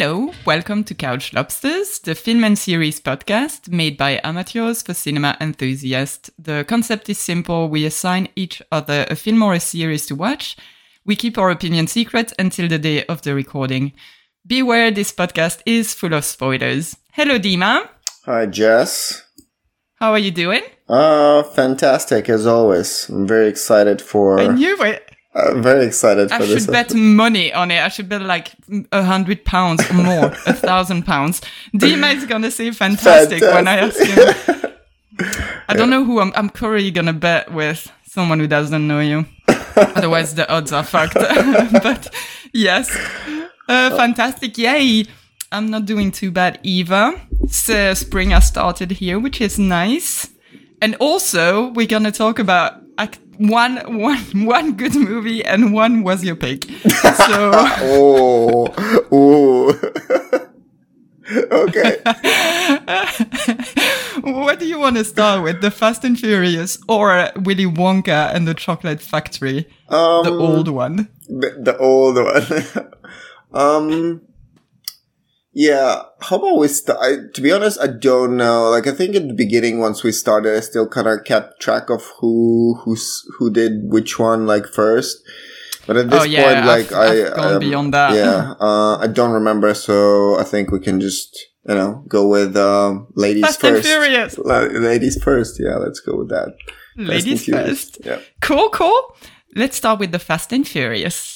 Hello, welcome to Couch Lobsters, the film and series podcast made by amateurs for cinema enthusiasts. The concept is simple. We assign each other a film or a series to watch. We keep our opinion secret until the day of the recording. Beware, this podcast is full of spoilers. Hello, Dima. Hi, Jess. How are you doing? Fantastic, as always. I'm very excited for... I knew it. Very excited for this. I should bet money on it. I should bet like £100 or more, £1,000. Dima is gonna say fantastic when I ask him. I don't know who I'm currently gonna bet with someone who doesn't know you. Otherwise, the odds are fucked. But yes, fantastic! Yay! I'm not doing too bad either. So spring has started here, which is nice. And also, we're gonna talk about one good movie and one was your pick. So Okay. What do you want to start with? The Fast and Furious or Willy Wonka and the Chocolate Factory? The old one. The old one. Yeah, how about we start? To be honest, I don't know. Like, I think at the beginning, once we started, I still kind of kept track of who did which one, like, first. But at this point, like, I've gone beyond that. Yeah, I don't remember, so I think we can just, go with ladies Fast first. And Furious. Ladies first, yeah, let's go with that. Ladies first. Yeah. Cool. Let's start with the Fast and Furious.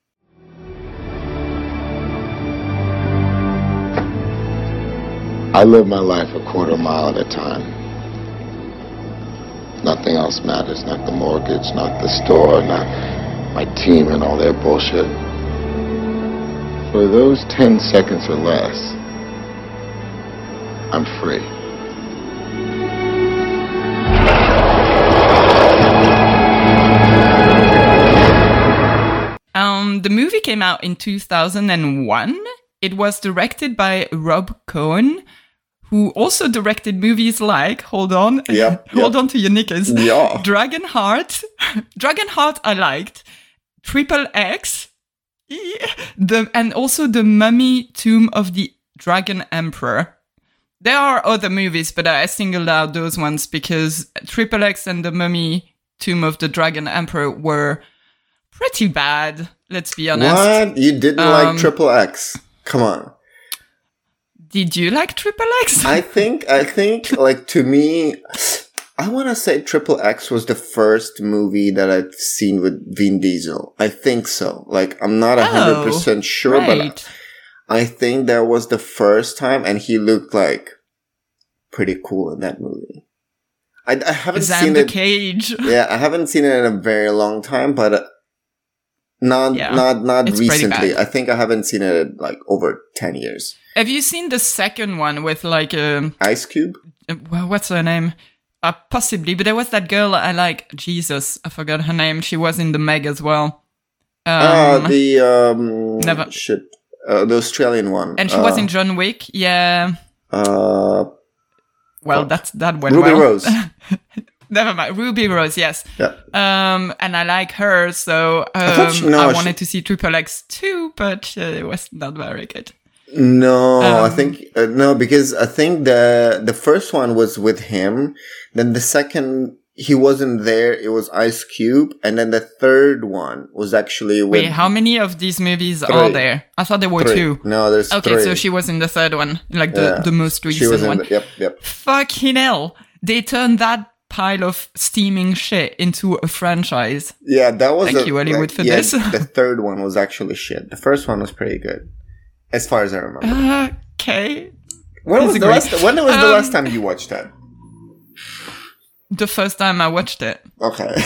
I live my life a quarter mile at a time. Nothing else matters, not the mortgage, not the store, not my team and all their bullshit. For those 10 seconds or less, I'm free. The movie came out in 2001. It was directed by Rob Cohen, who also directed movies like, hold on to your knickers, Yeah. Dragonheart. Dragonheart I liked. Triple X. And also The Mummy, Tomb of the Dragon Emperor. There are other movies, but I singled out those ones because Triple X and The Mummy, Tomb of the Dragon Emperor were pretty bad, let's be honest. What? You didn't like Triple X? Come on. Did you like Triple X? I think, like, to me, I want to say Triple X was the first movie that I've seen with Vin Diesel. I think so. Like, I'm not 100% sure, right. But I think that was the first time, and he looked, like, pretty cool in that movie. I haven't seen it. Cage. Yeah, I haven't seen it in a very long time, but not it's recently. I think I haven't seen it in, like, over 10 years. Have you seen the second one with like Ice Cube? What's her name? Possibly, but there was that girl I like. Jesus, I forgot her name. She was in the Meg as well. The Australian one, and she was in John Wick. Yeah. Well, that went Ruby well. Rose. Never mind. Ruby Rose, yes. Yeah. And I like her, so I wanted to see Triple X too, but it was not very good. No, I think no, because I think the first one was with him. Then the second, he wasn't there. It was Ice Cube, and then the third one was actually with. Wait, how many of these movies are there? I thought there were 2. No, there's 3. Okay, so she was in the third one, like the most recent she was one. Yep. Fucking hell! They turned that pile of steaming shit into a franchise. Yeah, that was. Thank you, Hollywood, for this. The third one was actually shit. The first one was pretty good. As far as I remember. Okay. When was the last time you watched that? The first time I watched it. Okay.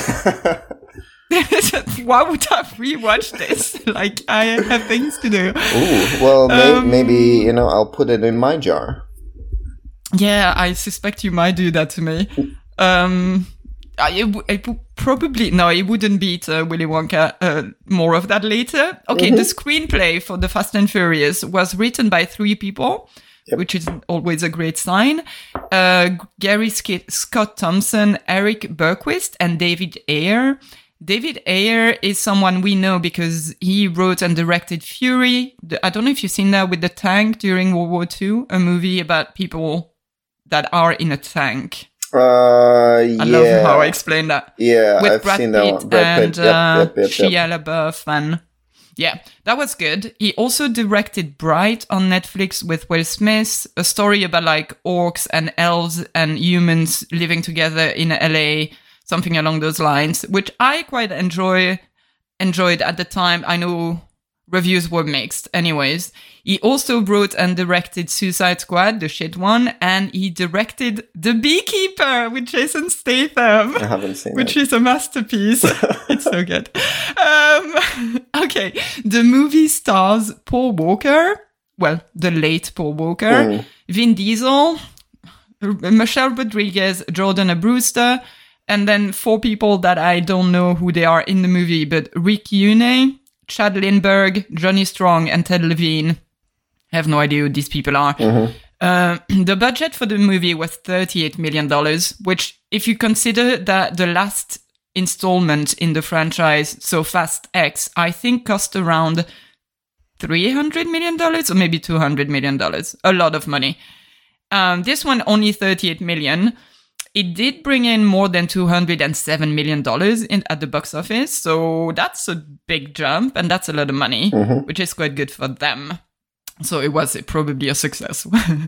Why would I rewatch this? Like, I have things to do. Ooh, well, maybe, I'll put it in my jar. Yeah, I suspect you might do that to me. It would probably... No, it wouldn't beat Willy Wonka. More of that later. Okay, The screenplay for The Fast and Furious was written by 3 people, which is always a great sign. Gary Scott Thompson, Eric Berquist, and David Ayer. David Ayer is someone we know because he wrote and directed Fury. I don't know if you've seen that with the tank during World War II, a movie about people that are in a tank. I love how I explained that. Yeah, with I've Brad seen Pitt that one. Brad Pitt. and Yep. Shia LaBeouf, and yeah, that was good. He also directed Bright on Netflix with Will Smith, a story about like orcs and elves and humans living together in LA, something along those lines, which I quite enjoyed at the time. I know reviews were mixed. Anyways, he also wrote and directed Suicide Squad, the shit one, and he directed The Beekeeper with Jason Statham. I haven't seen which it. is a masterpiece. It's so good. Okay, the movie stars Paul Walker, well, the late Paul Walker, Vin Diesel, Michelle Rodriguez, Jordana Brewster, and then 4 people that I don't know who they are in the movie, but Rick Yune, Chad Lindbergh, Johnny Strong, and Ted Levine. I have no idea who these people are. The budget for the movie was $38 million, which, if you consider that the last installment in the franchise, so Fast X, I think cost around $300 million or maybe $200 million. A lot of money. This one only $38 million. It did bring in more than $207 million at the box office. So that's a big jump, and that's a lot of money, which is quite good for them. So it was probably a success.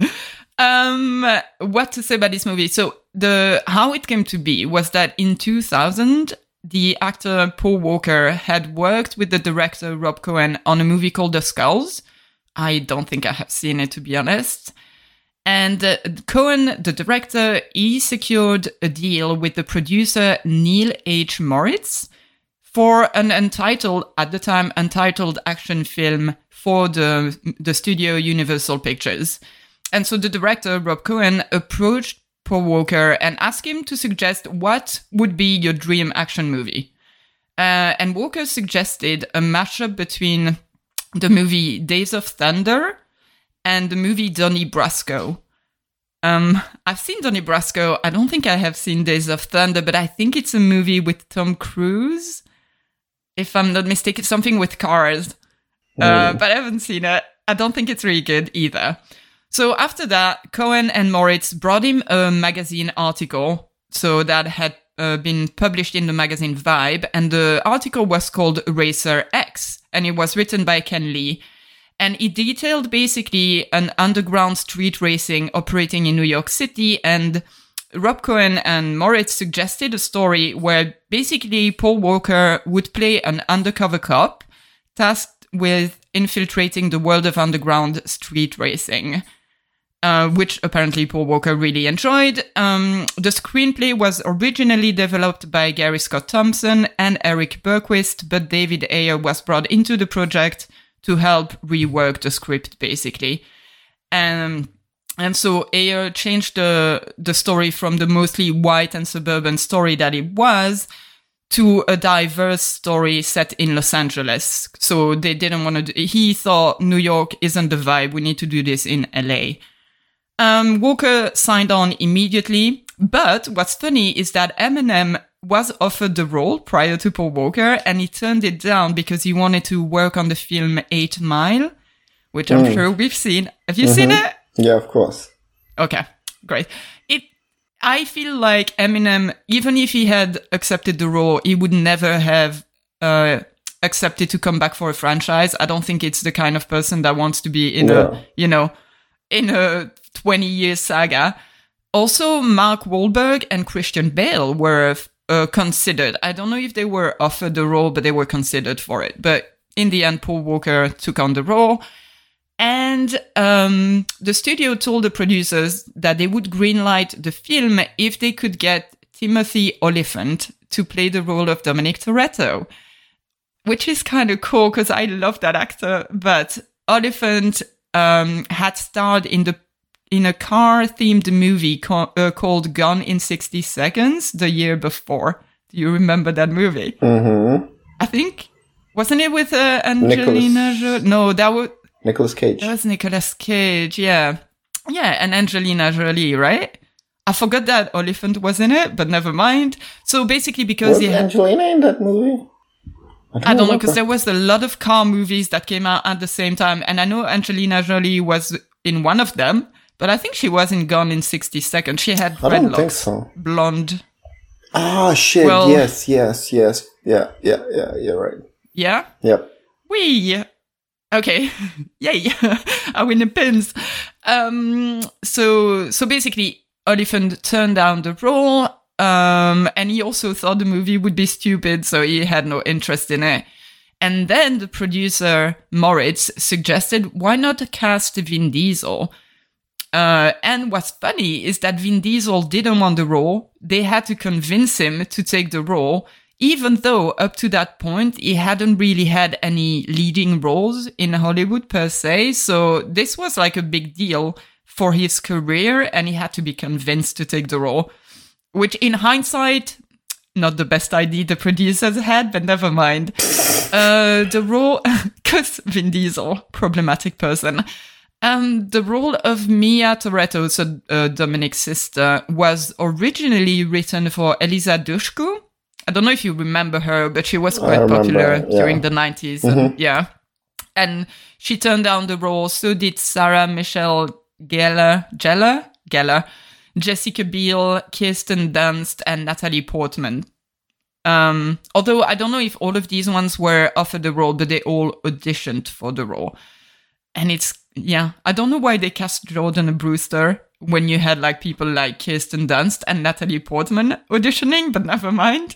What to say about this movie? So how it came to be was that in 2000, the actor Paul Walker had worked with the director Rob Cohen on a movie called The Skulls. I don't think I have seen it, to be honest. And Cohen, the director, he secured a deal with the producer Neil H. Moritz for an at the time untitled action film for the studio Universal Pictures. And so the director, Rob Cohen, approached Paul Walker and asked him to suggest what would be your dream action movie. And Walker suggested a mashup between the movie Days of Thunder and the movie Donnie Brasco. I've seen Donnie Brasco. I don't think I have seen Days of Thunder, but I think it's a movie with Tom Cruise. If I'm not mistaken, something with cars. But I haven't seen it. I don't think it's really good either. So after that, Cohen and Moritz brought him a magazine article. So that had been published in the magazine Vibe. And the article was called Racer X. And it was written by Ken Lee. And it detailed basically an underground street racing operating in New York City. And Rob Cohen and Moritz suggested a story where basically Paul Walker would play an undercover cop tasked with infiltrating the world of underground street racing, which apparently Paul Walker really enjoyed. The screenplay was originally developed by Gary Scott Thompson and Eric Berquist, but David Ayer was brought into the project to help rework the script, basically. And so Ayer changed the story from the mostly white and suburban story that it was to a diverse story set in Los Angeles. So they didn't want to he thought New York isn't the vibe. We need to do this in LA. Walker signed on immediately. But what's funny is that Eminem was offered the role prior to Paul Walker, and he turned it down because he wanted to work on the film 8 Mile, which I'm sure we've seen. Have you seen it? Yeah, of course. Okay, great. I feel like Eminem, even if he had accepted the role, he would never have accepted to come back for a franchise. I don't think it's the kind of person that wants to be in a 20-year saga. Also, Mark Wahlberg and Christian Bale were considered. I don't know if they were offered the role, but they were considered for it. But in the end, Paul Walker took on the role. And the studio told the producers that they would greenlight the film if they could get Timothy Olyphant to play the role of Dominic Toretto, which is kind of cool because I love that actor. But Olyphant had starred in a car-themed movie called Gone in 60 Seconds the year before. Do you remember that movie? Mm-hmm. I think, wasn't it with Angelina Jolie? No, that was... Nicolas Cage. That was Nicolas Cage, yeah. Yeah, and Angelina Jolie, right? I forgot that Oliphant was in it, but never mind. So basically, because was Angelina in that movie? I don't know, because there was a lot of car movies that came out at the same time. And I know Angelina Jolie was in one of them, but I think she was in Gone in 60 Seconds. She had red locks, think so. Blonde. Ah, shit. Well, yes. Yeah, you're right. Yeah? Yep. Wee. Okay. Yay. I win the pins. So basically, Oliphant turned down the role. And he also thought the movie would be stupid, so he had no interest in it. And then the producer, Moritz, suggested, why not cast Vin Diesel? And what's funny is that Vin Diesel didn't want the role. They had to convince him to take the role, even though up to that point, he hadn't really had any leading roles in Hollywood per se. So this was like a big deal for his career, and he had to be convinced to take the role. Which, in hindsight, not the best idea the producers had, but never mind. The role, because Vin Diesel, problematic person. The role of Mia Toretto, so Dominic's sister, was originally written for Eliza Dushku. I don't know if you remember her, but she was quite popular during the 90s. Mm-hmm. And she turned down the role. So did Sarah Michelle Gellar, Jessica Biel, Kirsten Dunst, and Natalie Portman. Although I don't know if all of these ones were offered the role, but they all auditioned for the role. And I don't know why they cast Jordana Brewster when you had like people like Kirsten Dunst and Natalie Portman auditioning, but never mind.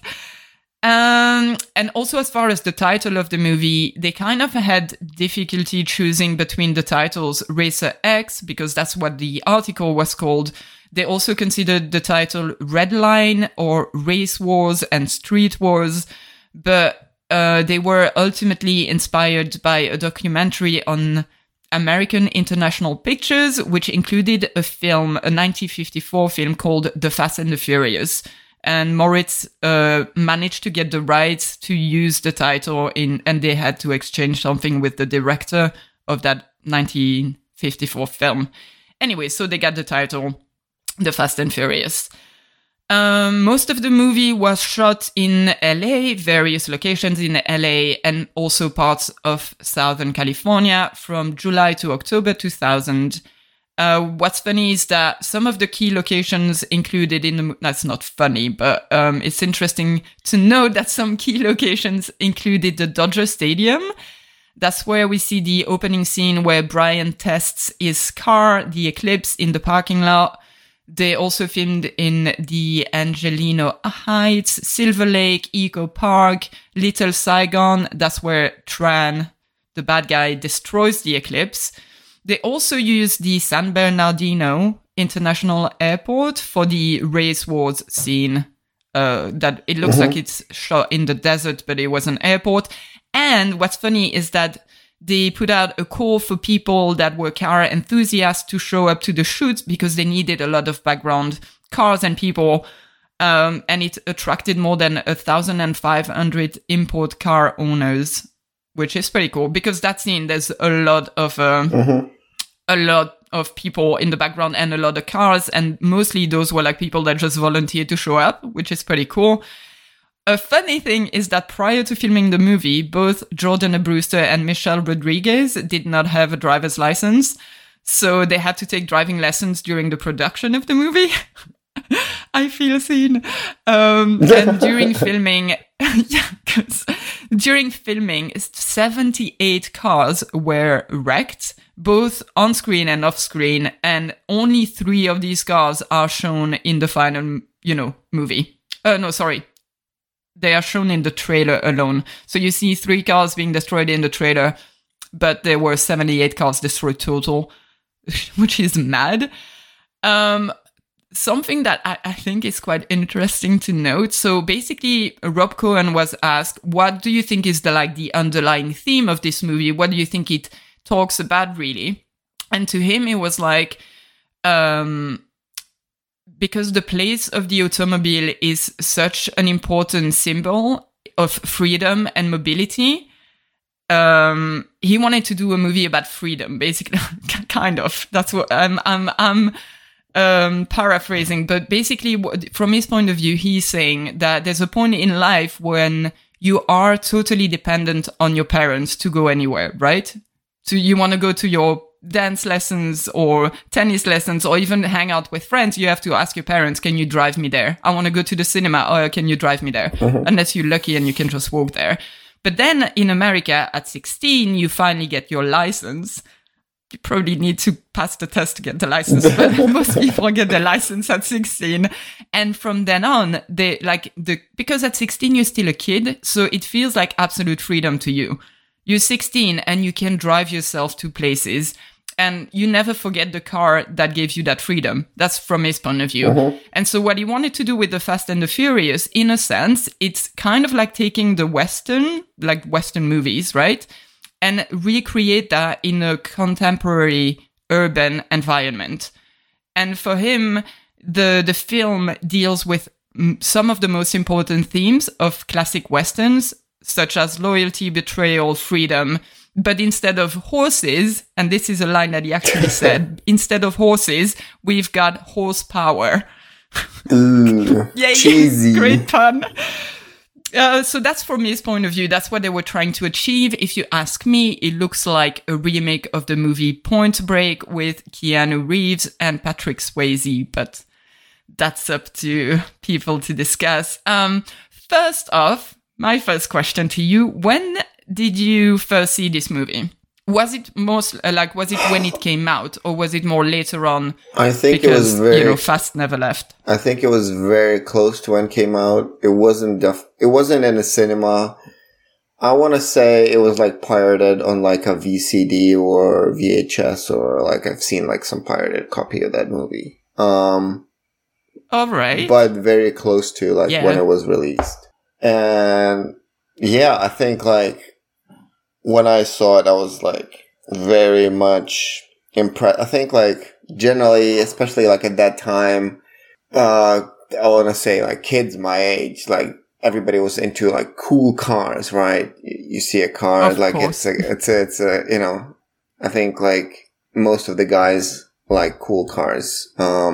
And also as far as the title of the movie, they kind of had difficulty choosing between the titles Racer X, because that's what the article was called. They also considered the title Red Line or Race Wars and Street Wars, but they were ultimately inspired by a documentary on American International Pictures, which included a 1954 film called The Fast and the Furious. And Moritz managed to get the rights to use the title and they had to exchange something with the director of that 1954 film. Anyway, so they got the title The Fast and Furious. Most of the movie was shot in LA, various locations in LA, and also parts of Southern California from July to October 2000. What's funny is that some of the key locations included in that's not funny, but it's interesting to note that some key locations included the Dodger Stadium. That's where we see the opening scene where Brian tests his car, the Eclipse, in the parking lot. They also filmed in the Angelino Heights, Silver Lake, Eco Park, Little Saigon. That's where Tran, the bad guy, destroys the Eclipse. They also used the San Bernardino International Airport for the race wars scene. That it looks like it's shot in the desert, but it was an airport. And what's funny is that they put out a call for people that were car enthusiasts to show up to the shoots because they needed a lot of background cars and people. And it attracted more than 1,500 import car owners, which is pretty cool because that scene, there's a lot of people in the background and a lot of cars. And mostly those were like people that just volunteered to show up, which is pretty cool. A funny thing is that prior to filming the movie, both Jordana Brewster and Michelle Rodriguez did not have a driver's license. So they had to take driving lessons during the production of the movie. I feel seen. And during filming, during filming, 78 cars were wrecked, both on screen and off screen. And only 3 of these cars are shown in the final, movie. They are shown in the trailer alone. So you see 3 cars being destroyed in the trailer, but there were 78 cars destroyed total, which is mad. Something that I think is quite interesting to note. So basically, Rob Cohen was asked, what do you think is the underlying theme of this movie? What do you think it talks about, really? And to him, it was like, because the place of the automobile is such an important symbol of freedom and mobility, he wanted to do a movie about freedom, basically, kind of. That's what I'm paraphrasing, but basically from his point of view, he's saying that there's a point in life when you are totally dependent on your parents to go anywhere, right? So you want to go to your dance lessons or tennis lessons or even hang out with friends, you have to ask your parents, can you drive me there? I want to go to the cinema. Oh, can you drive me there? Unless you're lucky and you can just walk there. But then in America at 16, you finally get your license. You probably need to pass the test to get the license, but most people get the license at 16. And from then on, because at 16, you're still a kid. So it feels like absolute freedom to you. You're 16 and you can drive yourself to places and you never forget the car that gave you that freedom. That's from his point of view. And so what he wanted to do with the Fast and the Furious, in a sense, it's kind of like taking the Western movies, right? And recreate that in a contemporary urban environment. And for him, the film deals with some of the most important themes of classic Westerns, such as loyalty, betrayal, freedom. But instead of horses, and this is a line that he actually said, instead of horses, we've got horsepower. Ooh, cheesy. Great pun. So that's from his point of view. That's what they were trying to achieve. If you ask me, it looks like a remake of the movie Point Break with Keanu Reeves and Patrick Swayze, but that's up to people to discuss. First off, my first question to you, when did you first see this movie? Was it was it when it came out, or was it more later on? I think because, it was Fast never left. I think it was very close to when it came out. It wasn't in a cinema. I want to say it was like pirated on like a VCD or VHS, or like I've seen like some pirated copy of that movie. All right. But very close to like when it was released. And yeah, I think like when I saw it, I was like very much impressed. I think like generally, especially like at that time, I want to say like kids my age, like everybody was into like cool cars, right? You see a car, of like course. it's a, you know, I think like most of the guys like cool cars.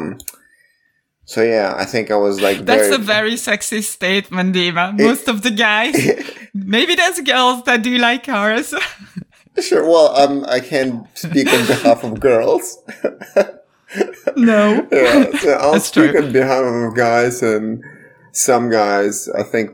So yeah, I think I was like That's a very sexist statement, Dima. Most of the guys. Maybe there's girls that do like cars. Sure. Well, I can't speak on behalf of girls. No. Yeah, so I'll That's speak true. on behalf of guys, and some guys, I think,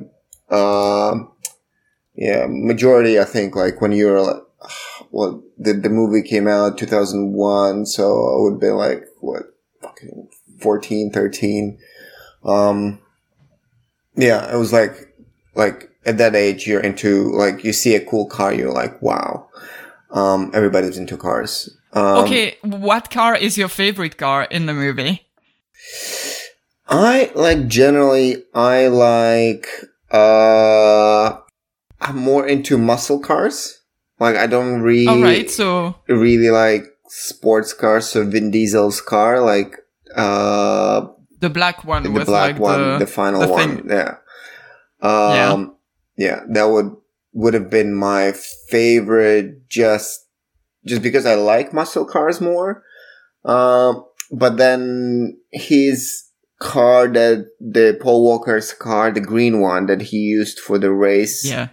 majority, I think, like when you're like, well, the movie came out 2001, so I would be like, what, fucking 14, 13. Yeah, it was like at that age, you're into, like, you see a cool car, you're like, wow. Everybody's into cars. Okay, what car is your favorite car in the movie? I'm more into muscle cars. Like, I don't really, Alright, so really like sports cars. So Vin Diesel's car, like, the black one the was black like one, the final the one. thing. Yeah. Yeah, that would have been my favorite just because I like muscle cars more. But then his car, the Paul Walker's car, the green one that he used for the race. Yeah.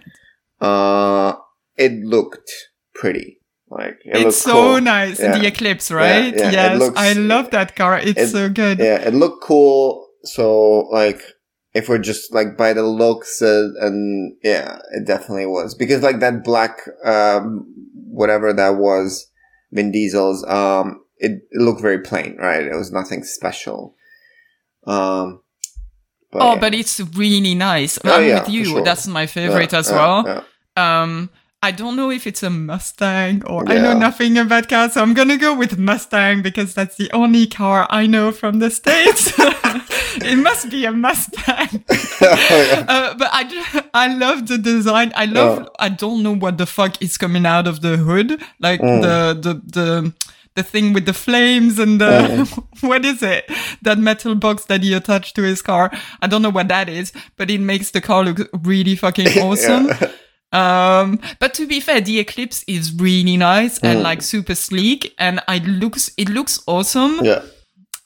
It looked pretty. Like, it's so cool. nice. Yeah. The Eclipse, right? Yeah, Yes. I love that car. It's so good. Yeah, it looked cool. So, like, if we're just, like, by the looks, and yeah, it definitely was. Because, like, that black, whatever that was, Vin Diesel's, it looked very plain, right? It was nothing special. But it's really nice. Oh, I'm yeah, with you. for sure. That's my favorite as well. I don't know if it's a Mustang or I know nothing about cars, so I'm gonna go with Mustang because that's the only car I know from the States. It must be a Mustang. But I love the design. I don't know what the fuck is coming out of the hood, like the thing with the flames and what is it? That metal box that he attached to his car. I don't know what that is, but it makes the car look really fucking awesome. But to be fair, the Eclipse is really nice and like super sleek, and it looks awesome. Yeah.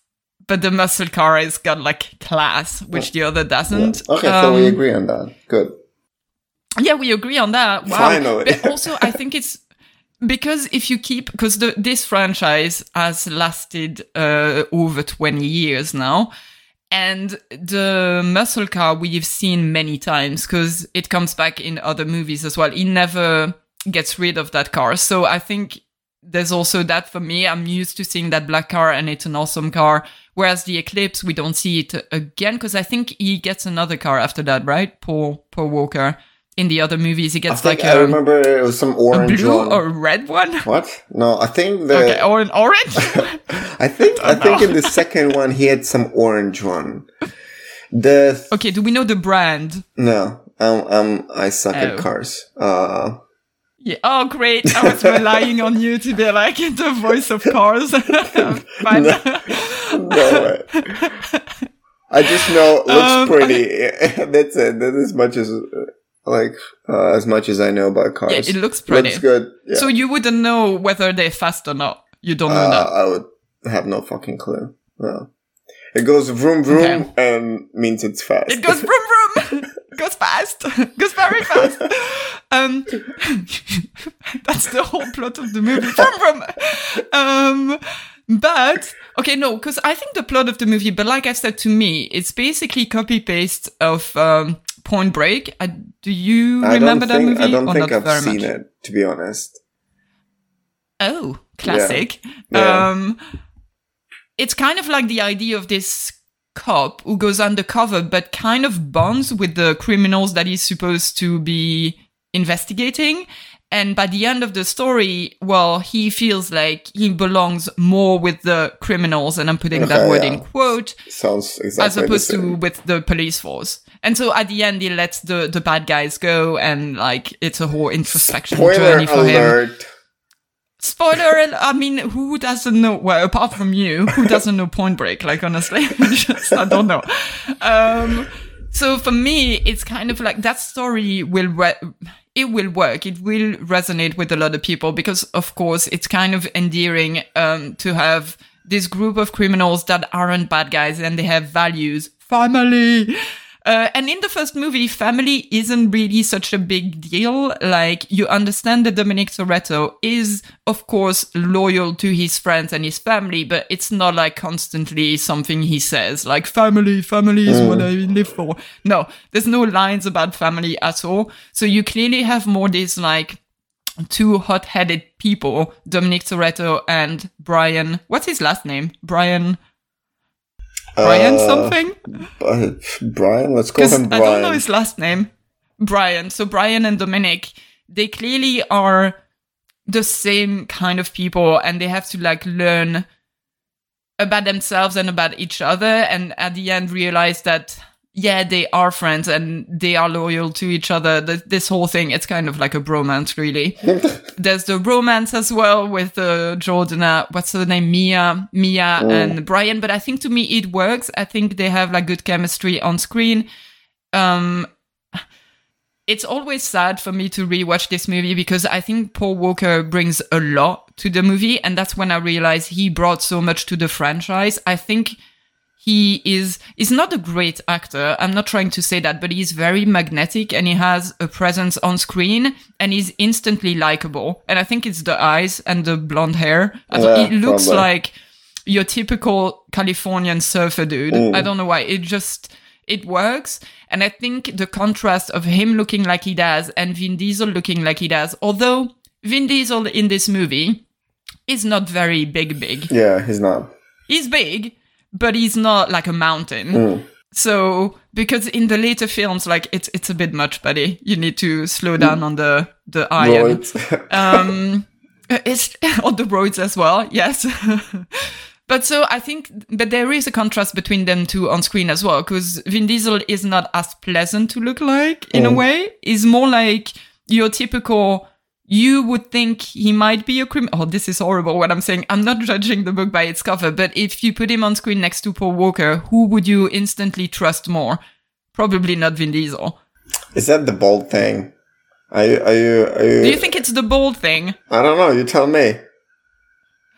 but the muscle car has got like class, which the other doesn't. Yeah. Okay, so we agree on that. Good. Yeah, we agree on that. Wow. Finally. But also, I think it's because if you keep, because this franchise has lasted over 20 years now. And the muscle car we've seen many times because it comes back in other movies as well. He never gets rid of that car. So I think there's also that for me. I'm used to seeing that black car and it's an awesome car. Whereas the Eclipse, we don't see it again because I think he gets another car after that, right? Paul Walker. In the other movies, he gets I remember it was some orange a blue one. or red one. What? No, I think or an orange. I think in the second one he had some orange one. Okay, do we know the brand? No, I suck at cars. Yeah. Oh, great! I was relying on you to be like the voice of cars. Fine. No way. I just know it looks pretty. That's it. That's as much as. As much as I know about cars. Yeah, it looks pretty. Looks good. Yeah. So you wouldn't know whether they're fast or not. You don't know that. I would have no fucking clue. No. It goes vroom vroom and means it's fast. It goes vroom vroom. Goes fast. Goes very fast. That's the whole plot of the movie. Vroom vroom. But okay, no, because I think the plot of the movie, but like I said, to me, it's basically copy paste of Point Break. Do you remember that movie? I don't think I've seen it, to be honest. Oh, classic. Yeah. It's kind of like the idea of this cop who goes undercover, but kind of bonds with the criminals that he's supposed to be investigating. And by the end of the story, well, he feels like he belongs more with the criminals, and I'm putting that word in quote. Sounds exactly as opposed to with the police force. And so at the end, he lets the bad guys go, and like it's a whole introspection journey for him. Spoiler alert! I mean, who doesn't know? Well, apart from you, who doesn't know Point Break? Like honestly, I don't know. So for me, it's kind of like that story will it will work. It will resonate with a lot of people because, of course, it's kind of endearing to have this group of criminals that aren't bad guys and they have values. Family. And in the first movie, family isn't really such a big deal. Like, you understand that Dominic Toretto is, of course, loyal to his friends and his family, but it's not like constantly something he says, like, family is what I live for. No, there's no lines about family at all. So you clearly have more this, like, two hot-headed people, Dominic Toretto and Brian. What's his last name? Brian something? Brian? Let's call him Brian. I don't know his last name. Brian. So Brian and Dominic, they clearly are the same kind of people and they have to like learn about themselves and about each other and at the end realize that, yeah, they are friends and they are loyal to each other. This whole thing, it's kind of like a bromance, really. There's the romance as well with Jordana, what's her name? Mia and Brian. But I think to me it works. I think they have like good chemistry on screen. It's always sad for me to rewatch this movie because I think Paul Walker brings a lot to the movie. And that's when I realized he brought so much to the franchise. I think he's not a great actor. I'm not trying to say that, but he's very magnetic and he has a presence on screen and he's instantly likable. And I think it's the eyes and the blonde hair. It looks probably like your typical Californian surfer dude. I don't know why. It works. And I think the contrast of him looking like he does and Vin Diesel looking like he does, although Vin Diesel in this movie is not very big. Yeah, he's not. He's big, but he's not like a mountain. So, because in the later films, like, it's a bit much, buddy. You need to slow down on the iron. It's on the roads as well, yes. But so I think, but there is a contrast between them two on screen as well, because Vin Diesel is not as pleasant to look like, in a way. He's more like your typical, you would think he might be a criminal. Oh, this is horrible what I'm saying. I'm not judging the book by its cover, but if you put him on screen next to Paul Walker, who would you instantly trust more? Probably not Vin Diesel. Is that the bold thing? Are you? Do you think it's the bold thing? I don't know. You tell me.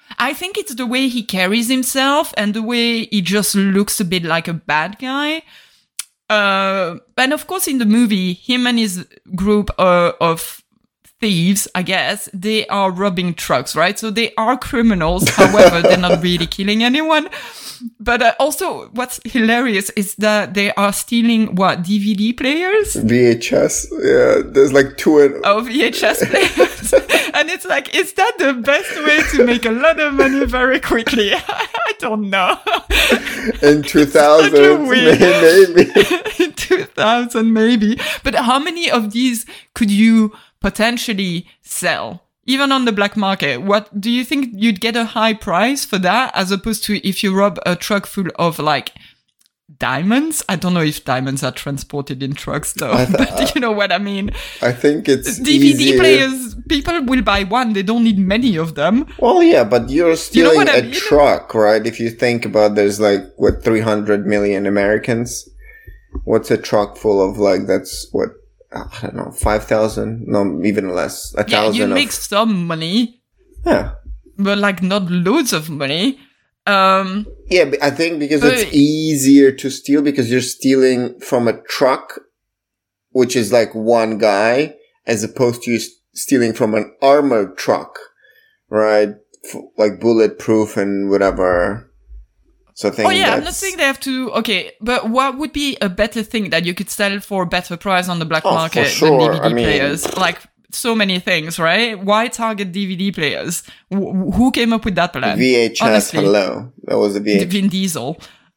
I think it's the way he carries himself and the way he just looks a bit like a bad guy. And of course, in the movie, him and his group of thieves, I guess, they are robbing trucks, right? So they are criminals. However, they're not really killing anyone. But also, what's hilarious is that they are stealing, DVD players? VHS. Yeah, there's like two. VHS players. And it's like, is that the best way to make a lot of money very quickly? I don't know. In 2000, maybe. In 2000, maybe. But how many of these could you potentially sell? Even on the black market, what do you think you'd get a high price for that as opposed to if you rob a truck full of like diamonds? I don't know if diamonds are transported in trucks though, but you know what I mean. I think it's DVD easier. players, people will buy one. They don't need many of them. Well, yeah, but you're stealing a truck, right? If you think about there's like, 300 million Americans. What's a truck full of like, that's what? I don't know, 5,000? No, even less. 1,000. Yeah, you make some money. Yeah. But like not loads of money. Yeah, but I think because it's easier to steal because you're stealing from a truck, which is like one guy, as opposed to you stealing from an armored truck, right? Like bulletproof and whatever. So I think I'm not saying they have to. Okay, but what would be a better thing that you could sell for a better price on the black market than DVD players? Like so many things, right? Why target DVD players? Who came up with that plan? VHS. Honestly, hello, that was a VHS. Vin Diesel.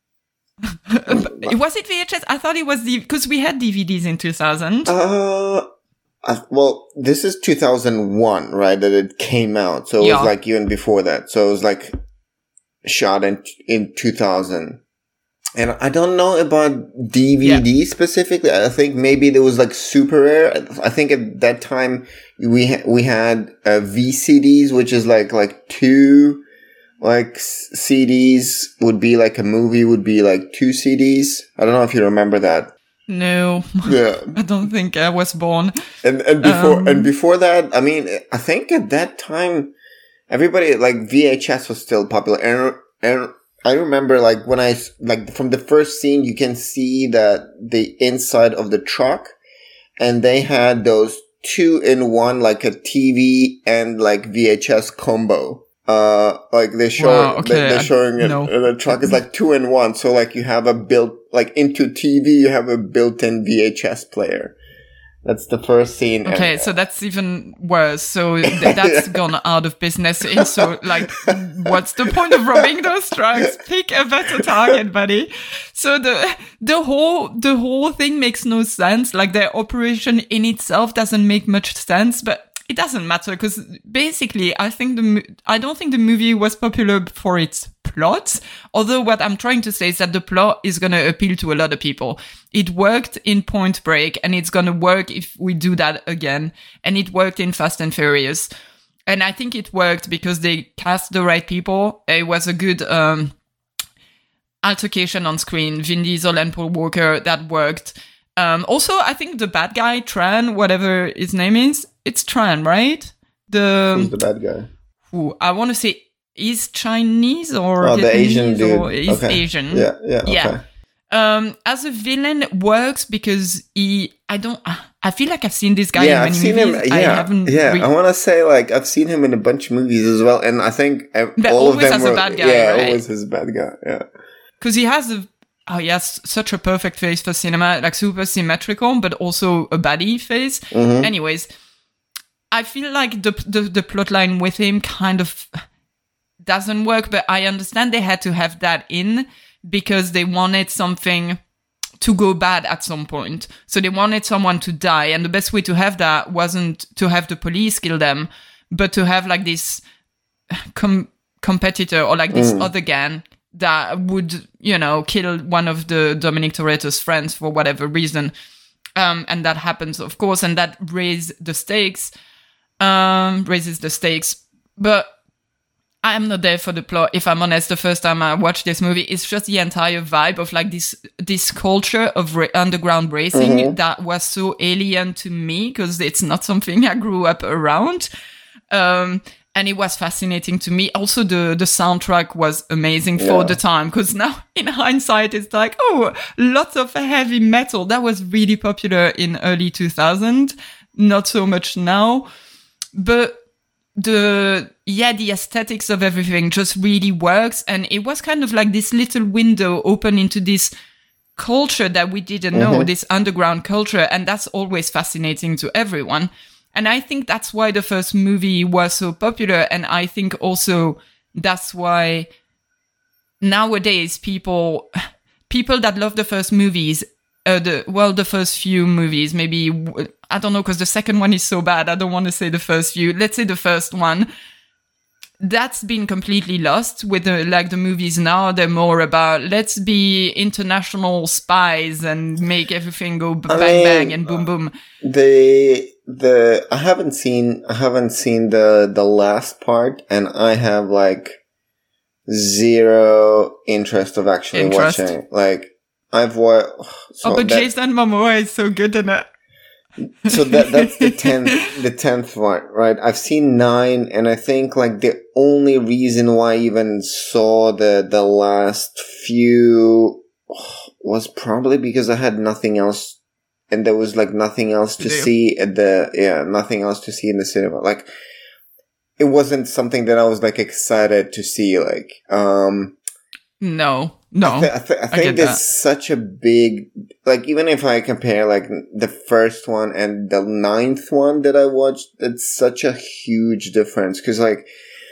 Was it VHS? I thought it was because we had DVDs in 2000. Well, this is 2001, right? That it came out, so it was like even before that. So it was like shot in 2000. And I don't know about DVD specifically. I think maybe there was like super rare. I think at that time we had VCDs, which is like two like CDs would be like a movie would be like two CDs. I don't know if you remember that. No. Yeah. I don't think I was born. And before that, I mean, I think at that time everybody, like, VHS was still popular. And I remember, like, when from the first scene, you can see that the inside of the truck, and they had those 2-in-1, like a TV and, like, VHS combo. Like, they're showing, they're showing it, the truck is like 2-in-1. So, like, you have into TV, you have a built-in VHS player. That's the first scene. Okay, so that's even worse. So that's gone out of business. So, like, what's the point of robbing those trucks? Pick a better target, buddy. So the whole thing makes no sense. Like, their operation in itself doesn't make much sense, but it doesn't matter because basically, I don't think the movie was popular for its plot. Although what I'm trying to say is that the plot is going to appeal to a lot of people. It worked in Point Break and it's going to work if we do that again. And it worked in Fast and Furious. And I think it worked because they cast the right people. It was a good altercation on screen. Vin Diesel and Paul Walker, that worked. Also, I think the bad guy, Tran, whatever his name is, it's Tran, right? Who's the bad guy? Who I want to say is Chinese or the Asian dude. Or is Asian. Yeah. Okay. As a villain works because I feel like I've seen this guy in many I've seen movies. Him. I want to say like I've seen him in a bunch of movies as well, and I think all of them were a bad guy, right? Always as a bad guy. Yeah, because he has such a perfect face for cinema, like super symmetrical, but also a baddie face. Mm-hmm. Anyways, I feel like the plotline with him kind of doesn't work, but I understand they had to have that in because they wanted something to go bad at some point. So they wanted someone to die, and the best way to have that wasn't to have the police kill them, but to have like this competitor or like this other gang that would, kill one of the Dominic Toretto's friends for whatever reason. And that happens, of course, and that raises the stakes. But I am not there for the plot. If I'm honest, the first time I watched this movie, it's just the entire vibe of like this culture of underground racing that was so alien to me because it's not something I grew up around. And it was fascinating to me. Also, the soundtrack was amazing for the time, because now in hindsight, it's like, oh, lots of heavy metal. That was really popular in early 2000. Not so much now. But the aesthetics of everything just really works. And it was kind of like this little window open into this culture that we didn't know, this underground culture. And that's always fascinating to everyone. And I think that's why the first movie was so popular. And I think also that's why nowadays people that love the first movies, the first few movies, maybe, I don't know, because the second one is so bad. I don't want to say the first few. Let's say the first one. That's been completely lost with the movies now. They're more about, let's be international spies and make everything go bang and boom boom. I haven't seen the last part, and I have like zero interest of actually watching. Like I've watched. But Jason Momoa is so good in it. So that's the 10th one, right? I've seen 9, and I think like the only reason why I even saw the last few was probably because I had nothing else, and there was like nothing else to see nothing else to see in the cinema. Like it wasn't something that I was like excited to see. Like no. I think there's such a big, like, even if I compare like the first one and the 9th one that I watched, it's such a huge difference. Cause like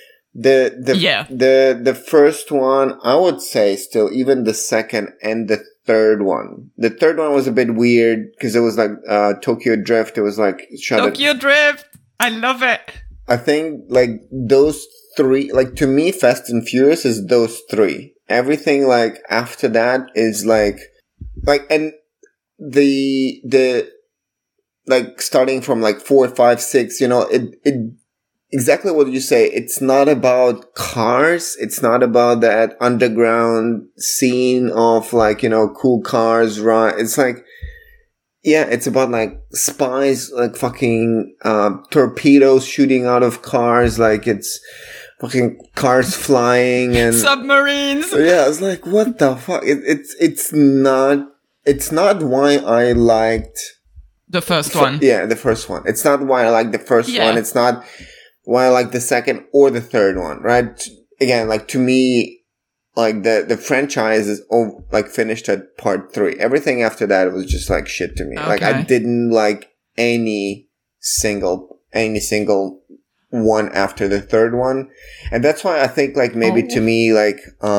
the first one, I would say still, even the second and the third one. The third one was a bit weird because it was like, Tokyo Drift. It was like, Tokyo Drift. I love it. I think like those 3, like to me, Fast and Furious is those 3. Everything like after that is like, and the like starting from like 4, 5, 6, you know, it exactly what you say. It's not about cars. It's not about that underground scene of like, you know, cool cars, right? It's like, yeah, it's about like spies, like fucking, torpedoes shooting out of cars. Like it's fucking cars flying and submarines. Yeah, I was like, what the fuck? It's not why I liked the first one. Yeah, the first one. It's not why I like the first one. It's not why I like the second or the third one, right? Again, like to me, like the franchise is like finished at part 3. Everything after that was just like shit to me. Okay. Like I didn't like any single one after the third one. And that's why I think like maybe to me, like,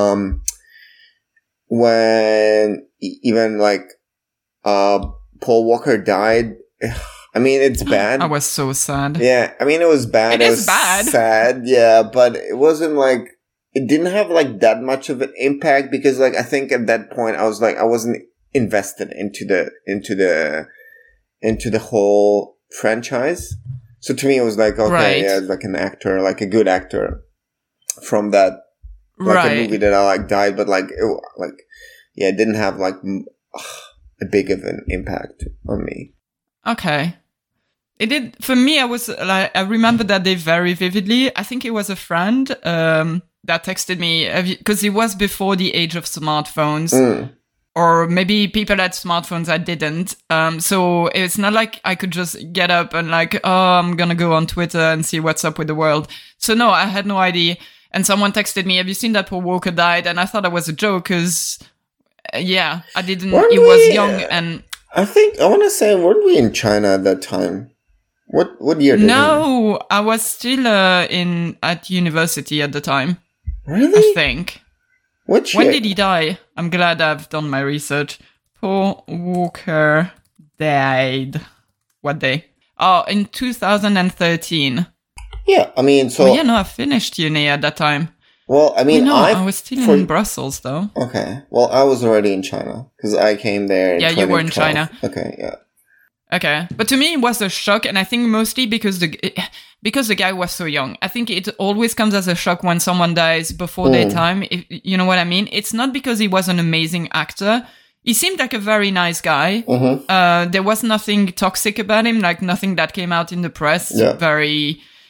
when even like, Paul Walker died, I mean, it's bad. I was so sad. Yeah. I mean, it was bad. It was bad. Sad. Yeah. But it wasn't like, it didn't have like that much of an impact because like, I think at that point I was like, I wasn't invested into the whole franchise. So to me, it was like, okay, yeah, it's like an actor, like a good actor from that, like a movie that I like died, but like, it didn't have like a big of an impact on me. Okay. It did, for me, I remember that day very vividly. I think it was a friend, that texted me, because it was before the age of smartphones. Or maybe people had smartphones, I didn't. So it's not like I could just get up and like, oh, I'm gonna go on Twitter and see what's up with the world. So no, I had no idea. And someone texted me, have you seen that Paul Walker died? And I thought it was a joke because, I didn't, he was young and... I want to say, weren't we in China at that time? What year did No, I was still at university at the time. Really? I think. When did he die? I'm glad I've done my research. Paul Walker died. What day? Oh, in 2013. Yeah, I mean, so... Oh, I finished uni at that time. Well, I mean, I was still in Brussels, though. Okay. Well, I was already in China, because I came there in 2012. You were in China. Okay, yeah. Okay. But to me, it was a shock, and I think mostly because the guy was so young. I think it always comes as a shock when someone dies before their time. If, you know what I mean? It's not because he was an amazing actor. He seemed like a very nice guy. There was nothing toxic about him, like nothing that came out in the press. Yeah.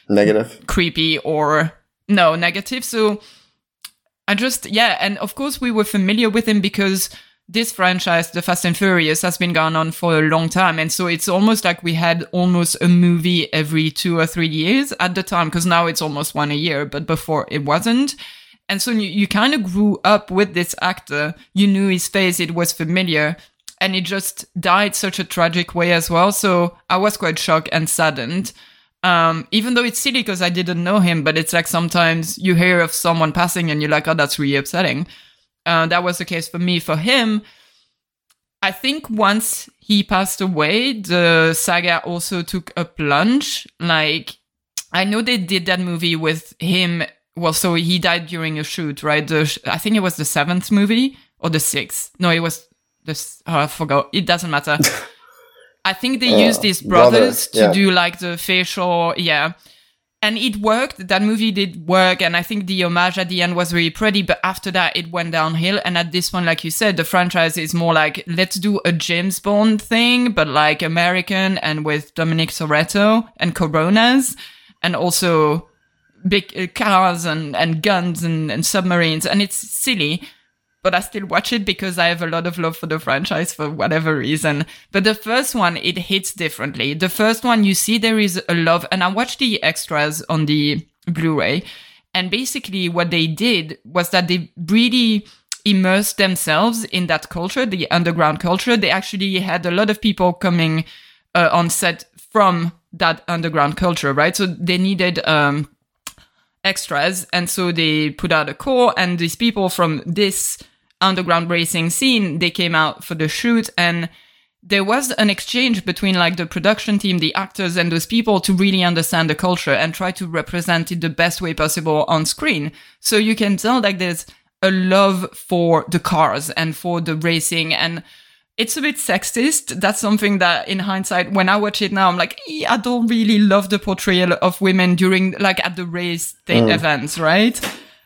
negative, creepy or no negative. So I just, and of course we were familiar with him because this franchise, the Fast and Furious, has been going on for a long time. And so it's almost like we had almost a movie every 2 or 3 years at the time, because now it's almost one a year, but before it wasn't. And so you kind of grew up with this actor. You knew his face, it was familiar, and it just died such a tragic way as well. So I was quite shocked and saddened. Even though it's silly because I didn't know him, but it's like sometimes you hear of someone passing and you're like, oh, that's really upsetting. That was the case for me. For him, I think once he passed away, the saga also took a plunge. Like, I know they did that movie with him. Well, so he died during a shoot, right? I think it was the 7th movie or the 6th. No, it was I forgot. It doesn't matter. I think they used his brothers to do like the facial, and it worked. That movie did work, and I think the homage at the end was really pretty, but after that it went downhill. And at this point, like you said, the franchise is more like, let's do a James Bond thing, but like American and with Dominic Toretto and Coronas, and also big cars and guns and submarines, and it's silly. But I still watch it because I have a lot of love for the franchise for whatever reason. But the first one, it hits differently. The first one, you see there is a love. And I watched the extras on the Blu-ray. And basically what they did was that they really immersed themselves in that culture, the underground culture. They actually had a lot of people coming on set from that underground culture, right? So they needed extras. And so they put out a call. And these people from this underground racing scene, they came out for the shoot, and there was an exchange between like the production team, the actors, and those people to really understand the culture and try to represent it the best way possible on screen. So you can tell like there's a love for the cars and for the racing, and it's a bit sexist. That's something that in hindsight, when I watch it now, I'm like, I don't really love the portrayal of women during like at the race events, right?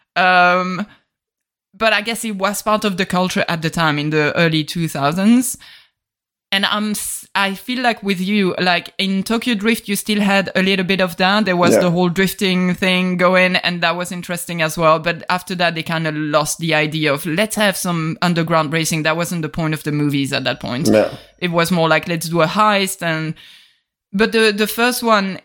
But I guess it was part of the culture at the time in the early 2000s. And I feel like with you, like in Tokyo Drift, you still had a little bit of that. There was the whole drifting thing going, and that was interesting as well. But after that, they kind of lost the idea of let's have some underground racing. That wasn't the point of the movies at that point. No. It was more like, let's do a heist. But the first one,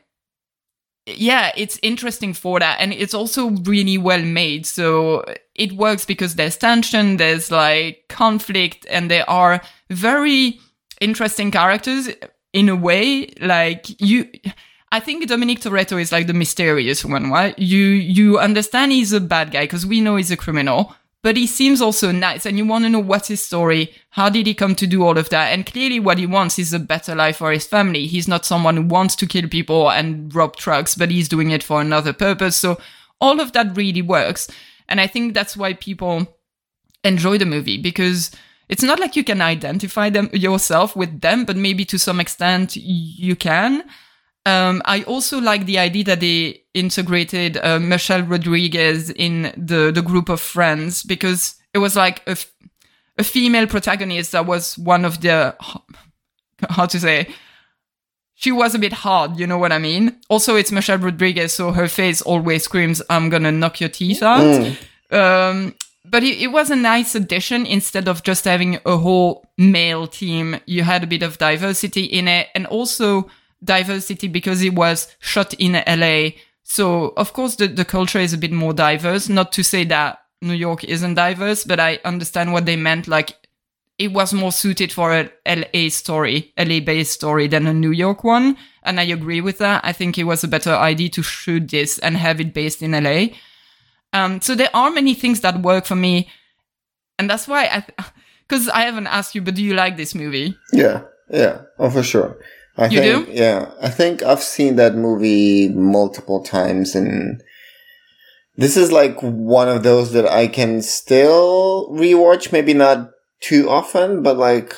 it's interesting for that. And it's also really well made. So it works because there's tension, there's like conflict, and there are very interesting characters in a way. Like I think Dominic Toretto is like the mysterious one, right? You understand he's a bad guy because we know he's a criminal, but he seems also nice, and you want to know what's his story. How did he come to do all of that? And clearly what he wants is a better life for his family. He's not someone who wants to kill people and rob trucks, but he's doing it for another purpose. So all of that really works. And I think that's why people enjoy the movie, because it's not like you can identify them yourself with them, but maybe to some extent you can. I also like the idea that they integrated Michelle Rodriguez in the group of friends, because it was like a female protagonist that was one of the, how to say, she was a bit hard, you know what I mean? Also, it's Michelle Rodriguez, so her face always screams, I'm gonna knock your teeth out. But it was a nice addition. Instead of just having a whole male team, you had a bit of diversity in it, and also diversity because it was shot in LA. So, of course, the culture is a bit more diverse. Not to say that New York isn't diverse, but I understand what they meant. Like, it was more suited for a LA-based story than a New York one. And I agree with that. I think it was a better idea to shoot this and have it based in LA. So there are many things that work for me. And that's why because I haven't asked you, but do you like this movie? Yeah. Oh, for sure. I think, do? Yeah. I think I've seen that movie multiple times, and this is like one of those that I can still rewatch, maybe not too often, but like,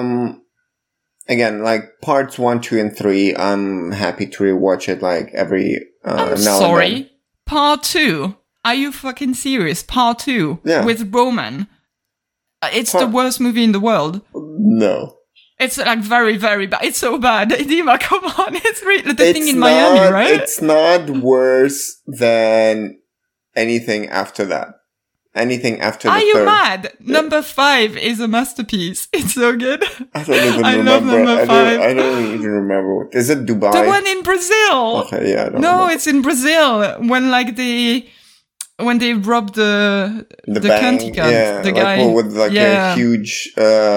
again, like parts 1, 2, and 3, I'm happy to rewatch it like every, now and then. Part 2? Are you fucking serious? Part 2? Yeah. With Roman? It's the worst movie in the world. No. It's like very, very bad. It's so bad. Dima, come on. It's really the thing in Miami, right? It's not worse than anything after that. Anything after the Are third. you mad? Number 5 is a masterpiece. It's so good. I don't even remember. Love number 5. I don't even remember. Is it Dubai? The one in Brazil. Okay, yeah. I don't No, remember. it's in Brazil. When they robbed the bank, Canticans, yeah, the like, guy well, with like a huge.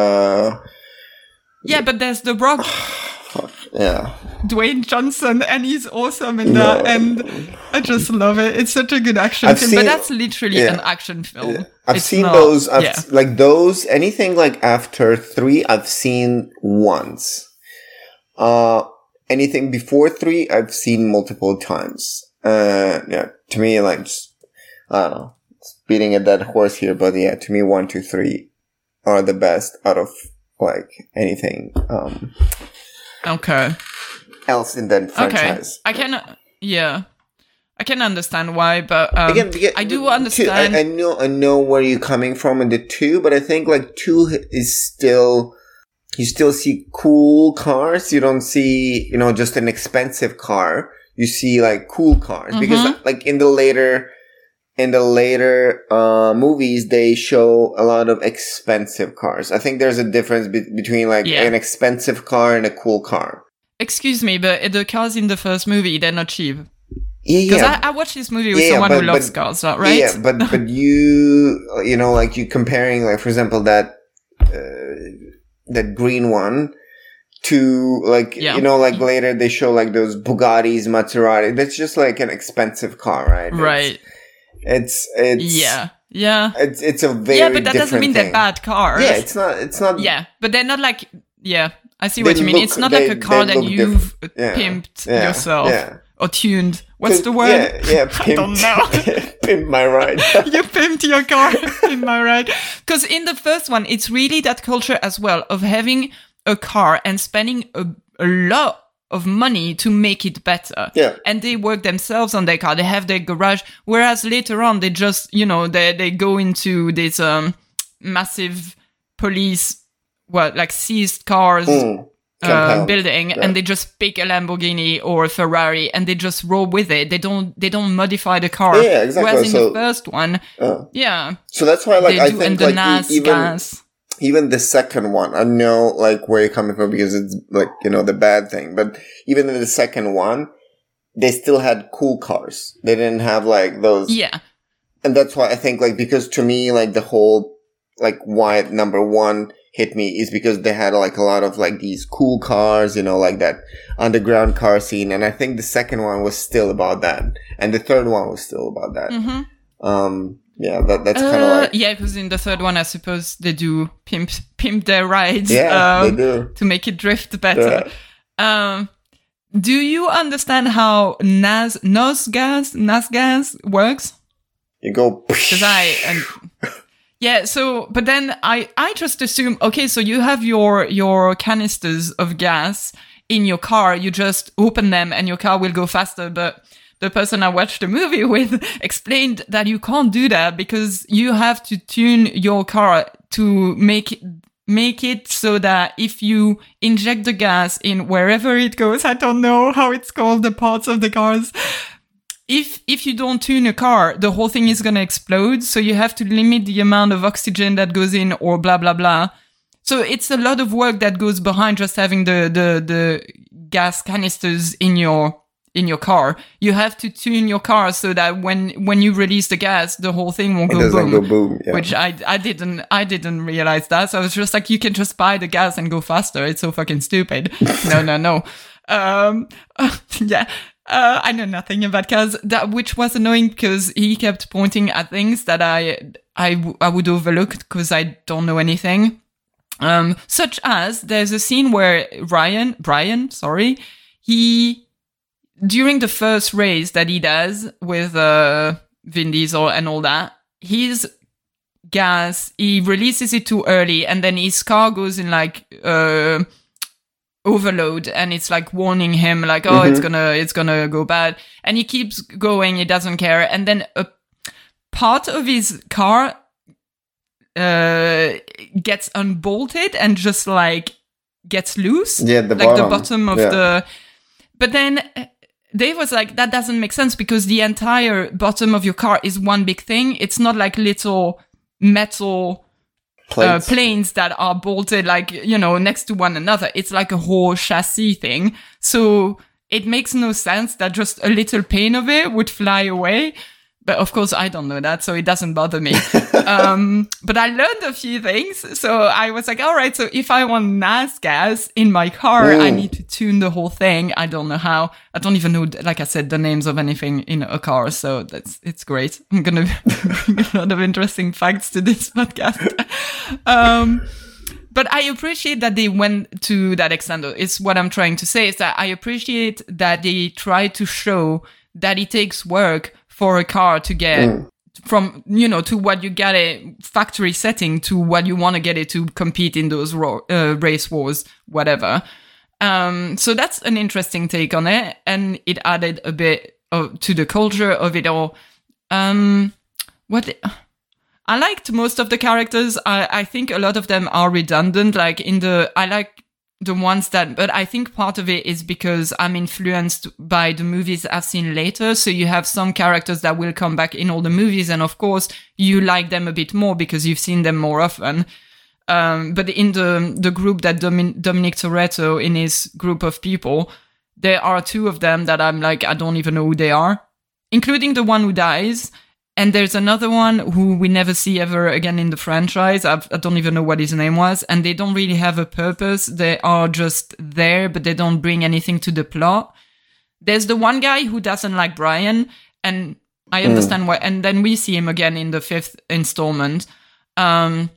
Yeah, but there's The Rock, Yeah. Dwayne Johnson, and he's awesome in that, and I just love it. It's such a good action film, but that's literally an action film. Yeah. I've seen those. Like those. Anything like after 3, I've seen once. Anything before 3, I've seen multiple times. Yeah. To me, like, just, I don't know. It's beating a dead horse here, but yeah, to me, 1, 2, 3 are the best out of like anything. Okay. Else in that franchise. Okay. I can understand why, but Again, I do understand. I know where you're coming from in the 2, but I think like 2 is still, you still see cool cars. You don't see, just an expensive car. You see like cool cars because like in the later movies, they show a lot of expensive cars. I think there's a difference between like an expensive car and a cool car. Excuse me, but the cars in the first movie, they're not cheap. Yeah. Because I watched this movie with someone who loves cars, right? Yeah, but you like you comparing like, for example, that green one to like, like later they show like those Bugattis, Maserati. That's just like an expensive car, right? Right. It's yeah. It's a very but that doesn't mean they're bad cars. Yeah, it's not. Yeah, but they're not like I see what you mean. It's not like a car that you've pimped yourself or tuned. What's the word? Yeah, pimped. I don't know. Pimp my ride. You pimped your car. Pimp my ride. Because in the first one, it's really that culture as well of having a car and spending a lot of money to make it better. Yeah. And they work themselves on their car. They have their garage. Whereas later on, they just, they go into this massive police, like seized cars building, and they just pick a Lamborghini or a Ferrari and they just roll with it. They don't modify the car. Yeah, exactly. Whereas in the first one, So that's why, like, I think like gas. Even the second one, I know like where you're coming from because it's like, the bad thing. But even in the second one, they still had cool cars. They didn't have like those. Yeah. And that's why I think like, because to me, like the whole, like why number 1 hit me is because they had like a lot of like these cool cars, like that underground car scene. And I think the second one was still about that. And the third one was still about that. Mm-hmm. Yeah, that's kind of like... Yeah, because in the third one, I suppose they do pimp their rides they do. To make it drift better. Yeah. Do you understand how NOS works? You go... Because yeah, so, but then I just assume, okay, so you have your canisters of gas in your car, you just open them and your car will go faster, but... The person I watched the movie with explained that you can't do that because you have to tune your car to make it so that if you inject the gas in wherever it goes, I don't know how it's called, the parts of the cars. If you don't tune a car, the whole thing is going to explode. So you have to limit the amount of oxygen that goes in or blah, blah, blah. So it's a lot of work that goes behind just having the gas canisters in your car. You have to tune your car so that when you release the gas, the whole thing won't go boom. Go boom, yeah. Which I didn't realize that. So I was just like, you can just buy the gas and go faster. It's so fucking stupid. No. I know nothing about cars, which was annoying because he kept pointing at things that I would overlook because I don't know anything. Such as there's a scene where Brian, he, during the first race that he does with Vin Diesel and all that, his gas, he releases it too early and then his car goes in like overload and it's like warning him like, oh, it's gonna go bad. And he keeps going, he doesn't care. And then a part of his car gets unbolted and just like gets loose. Yeah, the bottom of the... But then Dave was like, that doesn't make sense because the entire bottom of your car is one big thing. It's not like little metal planes that are bolted like, next to one another. It's like a whole chassis thing. So it makes no sense that just a little pane of it would fly away. But of course, I don't know that, so it doesn't bother me. But I learned a few things. So I was like, all right, so if I want NAS gas in my car, I need to tune the whole thing. I don't know how. I don't even know, like I said, the names of anything in a car. So it's great. I'm going to bring a lot of interesting facts to this podcast. But I appreciate that they went to that extent. It's what I'm trying to say is that I appreciate that they try to show that it takes work for a car to get from, to what you get a factory setting to what you want to get it to compete in those race wars, whatever. So that's an interesting take on it. And it added a bit to the culture of it all. I liked most of the characters. I think a lot of them are redundant. I like the ones but I think part of it is because I'm influenced by the movies I've seen later. So you have some characters that will come back in all the movies. And of course you like them a bit more because you've seen them more often. But in the group that Dominic Toretto, in his group of people, there are two of them that I'm like, I don't even know who they are, including the one who dies. And there's another one who we never see ever again in the franchise. I don't even know what his name was. And they don't really have a purpose. They are just there, but they don't bring anything to the plot. There's the one guy who doesn't like Brian. And I understand why. And then we see him again in the 5th installment. I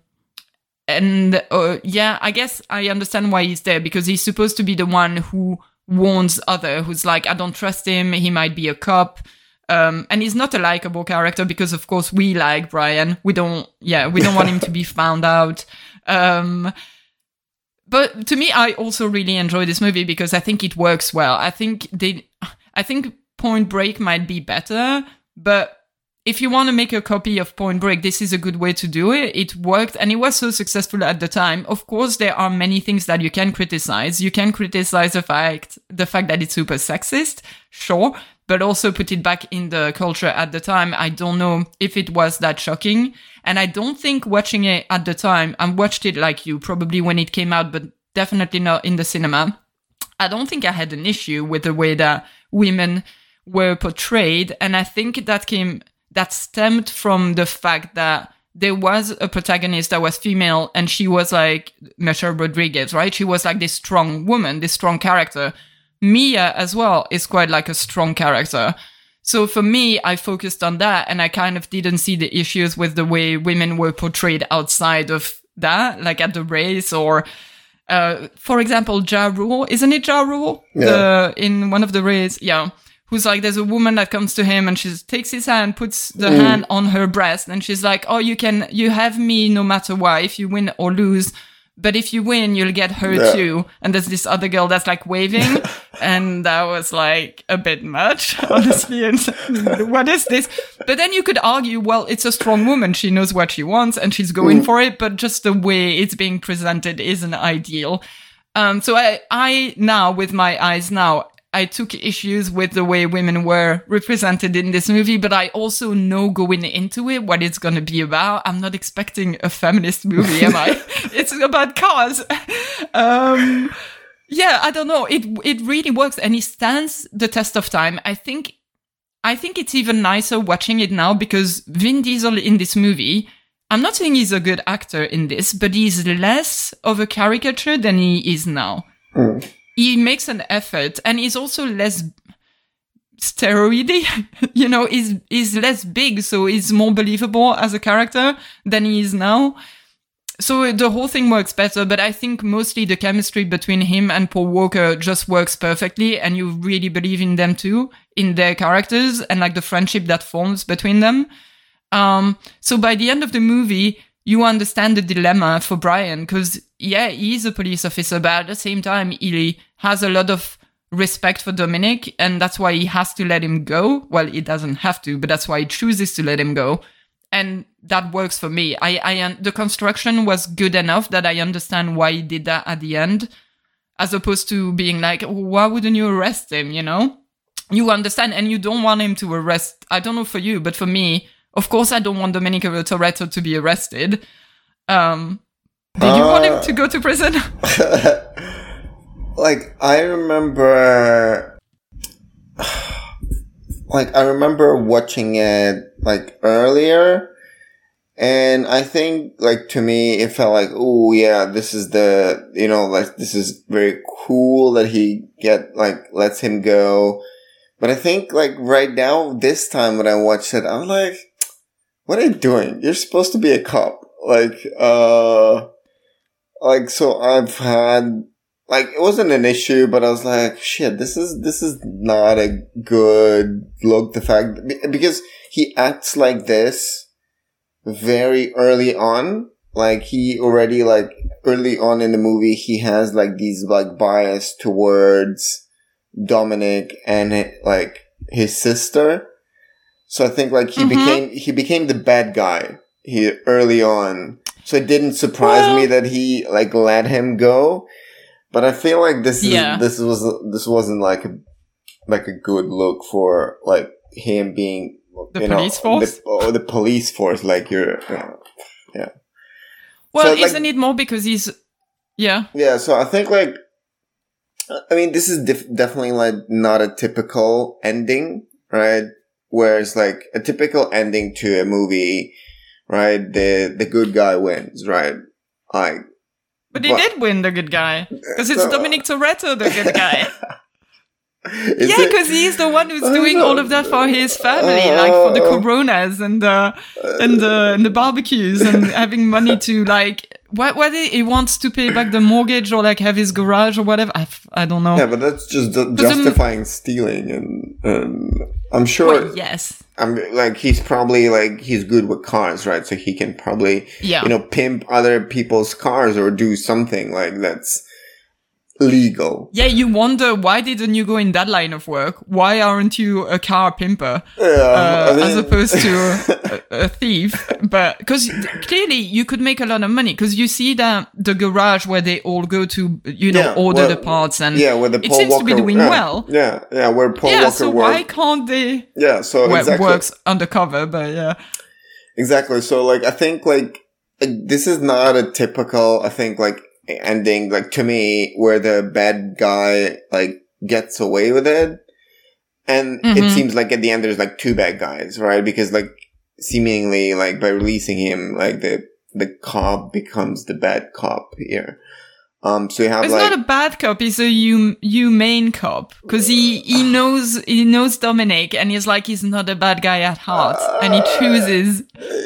guess I understand why he's there. Because he's supposed to be the one who warns who's like, I don't trust him. He might be a cop. And he's not a likable character because, of course, we like Brian. We don't want him to be found out. But to me, I also really enjoy this movie because I think it works well. I think Point Break might be better, but if you want to make a copy of Point Break, this is a good way to do it. It worked and it was so successful at the time. Of course, there are many things that you can criticize. You can criticize the fact that it's super sexist, sure, but also put it back in the culture at the time. I don't know if it was that shocking. And I don't think watching it at the time, I watched it like you, probably when it came out, but definitely not in the cinema. I don't think I had an issue with the way that women were portrayed. And I think that stemmed from the fact that there was a protagonist that was female and she was like Michelle Rodriguez, right? She was like this strong woman, this strong character. Mia as well is quite like a strong character. So for me, I focused on that and I kind of didn't see the issues with the way women were portrayed outside of that, like at the race or, for example, Ja Rule. Isn't it Ja Rule? Yeah. In one of the races, yeah. Who's like, there's a woman that comes to him and she takes his hand, puts the hand on her breast and she's like, oh, you have me no matter what, if you win or lose. But if you win, you'll get her too. And there's this other girl that's like waving. And that was like a bit much, honestly. And what is this? But then you could argue, well, it's a strong woman. She knows what she wants and she's going for it. But just the way it's being presented isn't ideal. So I now, with my eyes now, I took issues with the way women were represented in this movie, but I also know going into it what it's going to be about. I'm not expecting a feminist movie, am I? It's about cars. I don't know. It really works and it stands the test of time. I think it's even nicer watching it now because Vin Diesel in this movie, I'm not saying he's a good actor in this, but he's less of a caricature than he is now. He makes an effort and he's also less steroidy, he's less big, so he's more believable as a character than he is now. So the whole thing works better, but I think mostly the chemistry between him and Paul Walker just works perfectly and you really believe in them too, in their characters and like the friendship that forms between them. So by the end of the movie, you understand the dilemma for Brian because, he's a police officer, but at the same time, he has a lot of respect for Dominic, and that's why he has to let him go. Well, he doesn't have to, but that's why he chooses to let him go. And that works for me. The construction was good enough that I understand why he did that at the end. as opposed to being like, why wouldn't you arrest him, you know? You understand, and you don't want him to arrest. I don't know for you, but for me, of course, I don't want Dominic Toretto to be arrested. Did you want him to go to prison? Like, I remember watching it, like, earlier. And I think, like, to me, it felt like, oh, yeah, this is this is very cool that he lets him go. But I think, like, right now, this time when I watched it, I'm like, what are you doing? You're supposed to be a cop. So I've had, like, it wasn't an issue, but I was like, shit, this is not a good look. The fact, because he acts like this very early on. Like, he already, like, early on in the movie, he has, like, these, like, bias towards Dominic and, like, his sister. So I think, like, he became the bad guy early on. So it didn't surprise me that he, like, let him go. But I feel like this wasn't like a good look for, like, him being the police force. The police force, like, yeah. Well, so, isn't it more because he's yeah? Yeah. So I think, like, I mean, this is definitely, like, not a typical ending, right? Whereas, like, a typical ending to a movie, right? The good guy wins, right? But he did win, the good guy, because it's Dominic Toretto, the good guy. Yeah, because he's the one who's doing all of that for his family, like for the Coronas and the barbecues and having money to, like, whether he wants to pay back the mortgage or, like, have his garage or whatever. I don't know. Yeah, but that's just justifying stealing, and I'm sure. Well, yes. I'm like, he's probably, like, he's good with cars, right? So he can probably, pimp other people's cars or do something like that's legal. Yeah, you wonder, why didn't you go in that line of work? Why aren't you a car pimper as opposed to a thief? But because clearly you could make a lot of money, because you see that the garage where they all go to, order the parts, and where the Paul it seems Walker, to be doing well. Yeah, where Paul Walker so why can't they? Yeah, so exactly. Works undercover, but yeah. Exactly. So, like, I think, like, this is not a typical, I think, like, ending, like, to me, where the bad guy, like, gets away with it. And it seems like at the end there's, like, two bad guys, right? Because, like, seemingly, like, by releasing him, like, the cop becomes the bad cop here. So you have, it's like, not a bad cop, he's a humane cop, because he knows Dominic, and he's like, he's not a bad guy at heart, and he chooses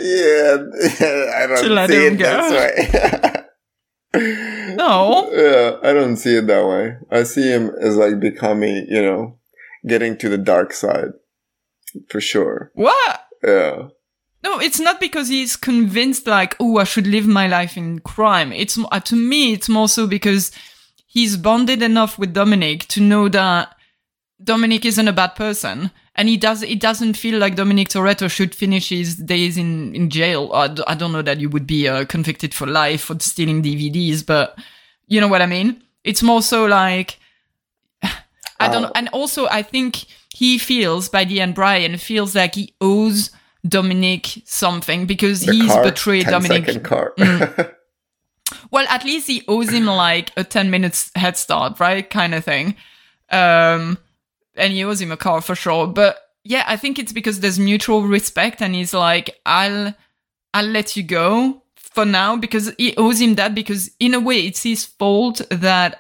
I don't to let see him it go. that way. No. Yeah, I don't see it that way. I see him as, like, becoming, getting to the dark side. For sure. What? Yeah. No, it's not because he's convinced, like, oh, I should live my life in crime. It's to me, it's more so because he's bonded enough with Dominic to know that Dominic isn't a bad person, and it doesn't feel like Dominic Toretto should finish his days in jail. I don't know that you would be convicted for life for stealing DVDs, but you know what I mean? It's more so like, I don't know. And also, I think he feels, by the end, Brian feels like he owes Dominic something, because he's betrayed Dominic. Car. Well, at least he owes him, like, a 10 minutes head start, right? Kind of thing. And he owes him a car for sure. But yeah, I think it's because there's mutual respect, and he's like, I'll let you go for now, because he owes him that, because in a way it's his fault that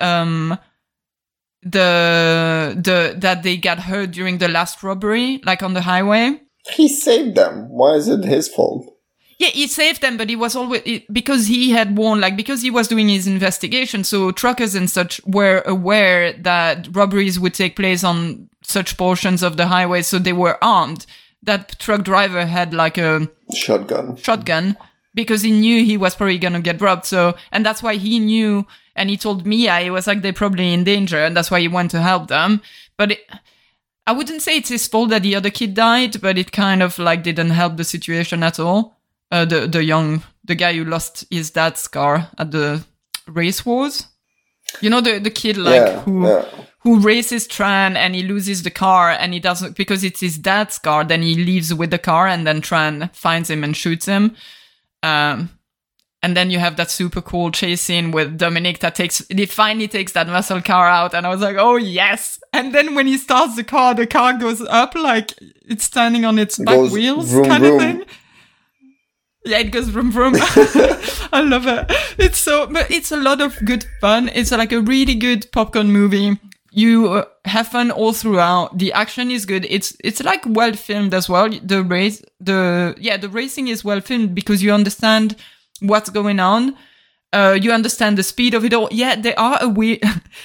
that they got hurt during the last robbery, like on the highway. He saved them. Why is it his fault? Yeah, he saved them, but he was always, because he had warned, like, because he was doing his investigation, so truckers and such were aware that robberies would take place on such portions of the highway, so they were armed. That truck driver had, like, a shotgun, because he knew he was probably gonna get robbed, so, and that's why he knew, and he told Mia, he was like, they're probably in danger, and that's why he went to help them. But I wouldn't say it's his fault that the other kid died, but it kind of, like, didn't help the situation at all. The guy who lost his dad's car at the race wars. You know, the kid, like, who races Tran and he loses the car and he doesn't, because it's his dad's car, then he leaves with the car and then Tran finds him and shoots him. And then you have that super cool chase scene with Dominic that finally takes that muscle car out. And I was like, oh, yes. And then when he starts the car goes up like it's standing on its back wheels vroom, kind vroom. Of thing. Yeah, it goes vroom, vroom. I love it. But it's a lot of good fun. It's like a really good popcorn movie. You have fun all throughout. The action is good. It's like well filmed as well. The racing is well filmed because you understand what's going on. You understand the speed of it all. Yeah, there are weird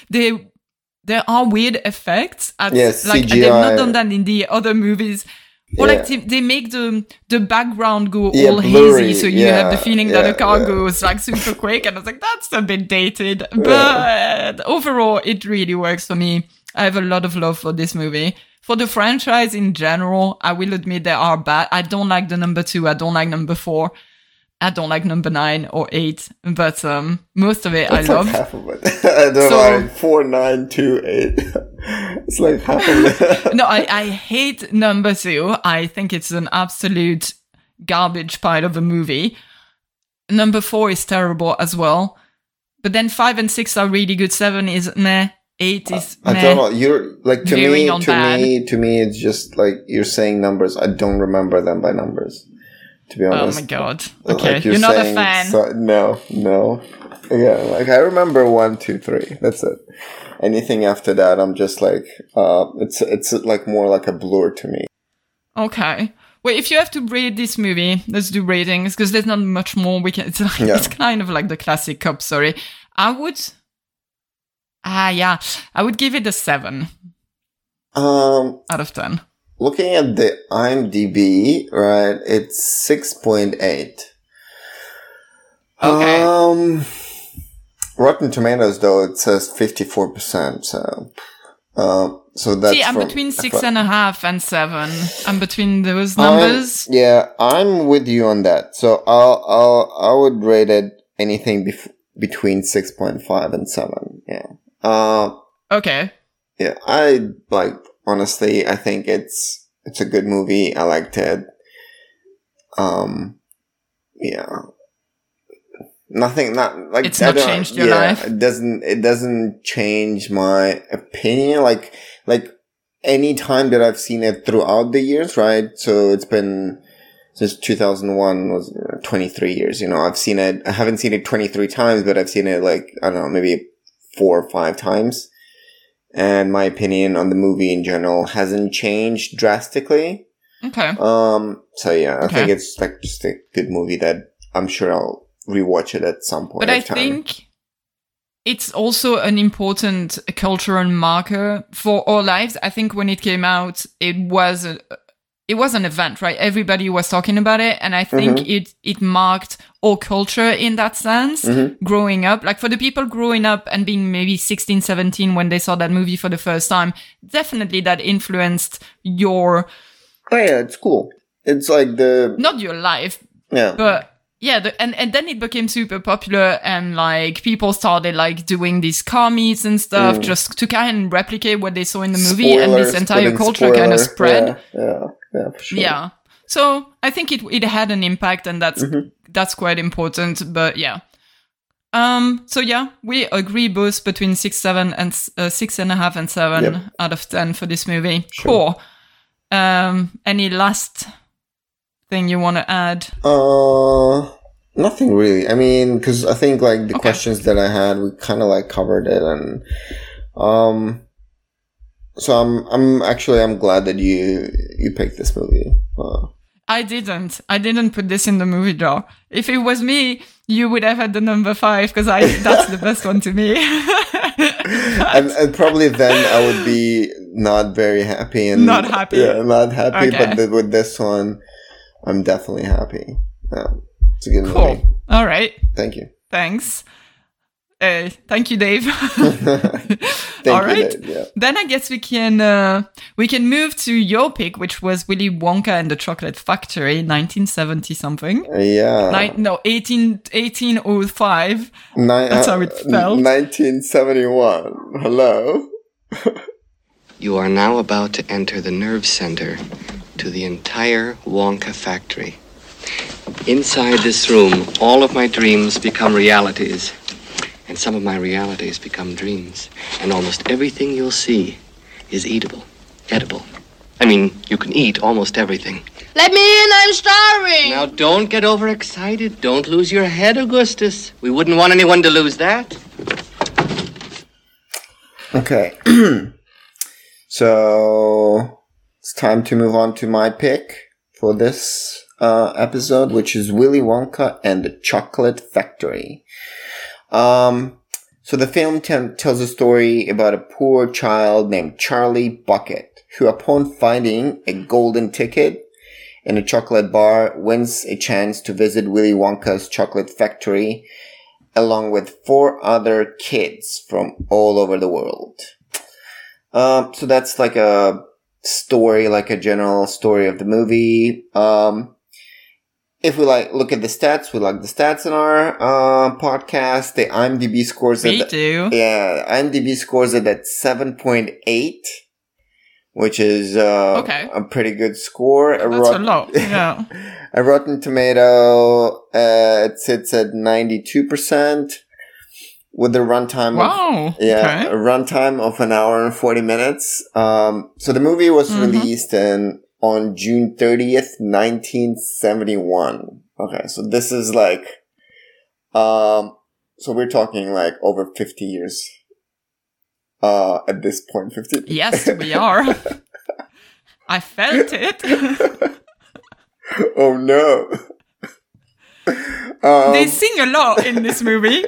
effects. Like CGI. They've not done that in the other movies. Or like they make the background go all blurry, hazy, so you have the feeling that a car goes like super quick, and I was like, that's a bit dated. But overall, it really works for me. I have a lot of love for this movie. For the franchise in general, I will admit they are bad. I don't like the number 2. I don't like number 4. I don't like number 9 or 8, but most of it that's I love. Like half of it. I don't like 4, 9, 2, 8. It's like half of it. No, I hate number 2. I think it's an absolute garbage pile of a movie. Number 4 is terrible as well. But then 5 and 6 are really good. 7 is meh. 8 is meh. I don't know. You're like to me, it's just like you're saying numbers. I don't remember them by numbers. To be honest. Oh my god. Okay, like you're not a fan. No. Yeah, like I remember 1, 2, 3. That's it. Anything after that, I'm just like, it's like more like a blur to me. Okay. Well, if you have to rate this movie, let's do ratings because there's not much more we can. It's kind of like the classic cop story. I would give it a 7. Out of 10. Looking at the IMDb, right, it's 6.8. Okay. Rotten Tomatoes, though, it says 54%. So that's. See, I'm between 6.5 and 7. I'm between those numbers. I'm with you on that. So I would rate it anything between 6.5 and 7. Yeah. Okay. Yeah, honestly, I think it's a good movie. I liked it. It's not changed your life. It doesn't change my opinion. Like any time that I've seen it throughout the years, right? So it's been since 2001 was 23 years. You know, I've seen it. I haven't seen it 23 times, but I've seen it like, I don't know, maybe 4 or 5 times. And my opinion on the movie in general hasn't changed drastically. Okay. So yeah, I think it's like just a good movie that I'm sure I'll rewatch it at some point. But I think it's also an important cultural marker for our lives. I think when it came out, it was an event, right? Everybody was talking about it. And I think it marked our culture in that sense, growing up. Like for the people growing up and being maybe 16, 17 when they saw that movie for the first time, definitely that influenced your... Oh yeah, it's cool. It's like not your life. Yeah. But... yeah, and then it became super popular and like people started like doing these car meets and stuff just to kind of replicate what they saw in the movie and this entire culture kind of spread. Yeah, for sure. Yeah. So I think it had an impact and that's quite important, but yeah. So yeah, we agree both between 6.5 and 7 out of 10 for this movie. Sure. Cool. Any last thing you want to add? Nothing really. I mean, because I think like the questions that I had, we kind of like covered it, and so I'm glad that you picked this movie. I didn't put this in the movie draw. If it was me, you would have had the number 5 because that's the best one to me. and probably then I would be not very happy and not happy. Yeah, not happy. Okay. But with this one, I'm definitely happy. Yeah, it's a good movie. All right. Thank you. Thanks. Thank you, Dave. Thank All you, right. Dave, yeah. Then I guess we can move to your pick, which was Willy Wonka and the Chocolate Factory, 1970 something. Yeah. 1805. That's how it spelled. 1971. Hello. You are now about to enter the nerve center to the entire Wonka factory. Inside this room, all of my dreams become realities, and some of my realities become dreams. And almost everything you'll see is edible. I mean, you can eat almost everything. Let me in, I'm starving. Now, don't get overexcited. Don't lose your head, Augustus. We wouldn't want anyone to lose that. Okay. So it's time to move on to my pick for this episode, which is Willy Wonka and the Chocolate Factory. So the film tells a story about a poor child named Charlie Bucket, who upon finding a golden ticket in a chocolate bar wins a chance to visit Willy Wonka's chocolate factory along with 4 other kids from all over the world. So that's like a story, like a general story of the movie. If we look at the stats, we like the stats in our podcast. The IMDb scores We do. Yeah, IMDb scores it at 7.8, which is a pretty good score. That's a lot. Yeah. A Rotten Tomato, it sits at 92%. With the runtime a runtime of an hour and 40 minutes. So the movie was released on June 30th, 1971. Okay, so this is like, so we're talking like over 50 years, at this point, 50. Yes, we are. I felt it. Oh no. They sing a lot in this movie.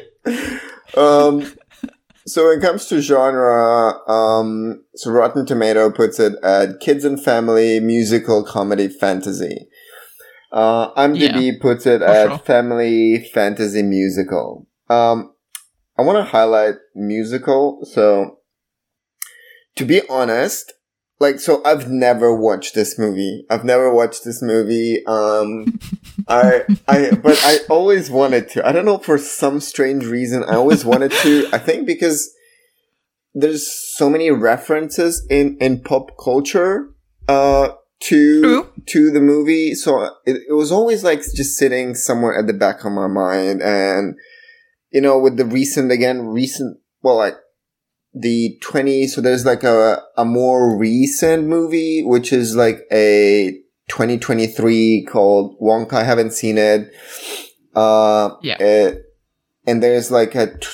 So when it comes to genre, so Rotten Tomato puts it at kids and family, musical, comedy, fantasy. IMDb puts it at family, fantasy, musical. I want to highlight musical. So to be honest, so I've never watched this movie. But I always wanted to. I don't know, for some strange reason, I always wanted to. I think because there's so many references in pop culture, to the movie. So it was always just sitting somewhere at the back of my mind. And, with the the 20, so there's a more recent movie, which is a 2023 called Wonka. I haven't seen it. And there's a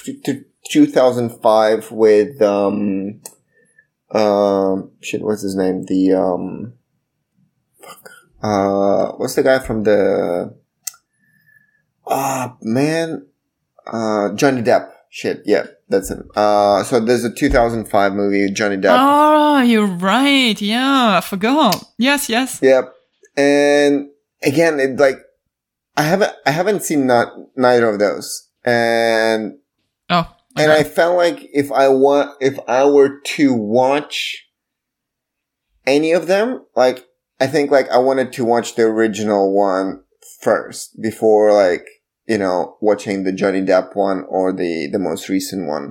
2005 with, what's his name? What's the guy from Johnny Depp. That's him. So there's a 2005 movie with Johnny Depp. Oh, you're right. Yeah, I forgot. Yes. Yep. And again, I haven't seen neither of those. And I felt like if I were to watch any of them, I think I wanted to watch the original one first before watching the Johnny Depp one or the most recent one.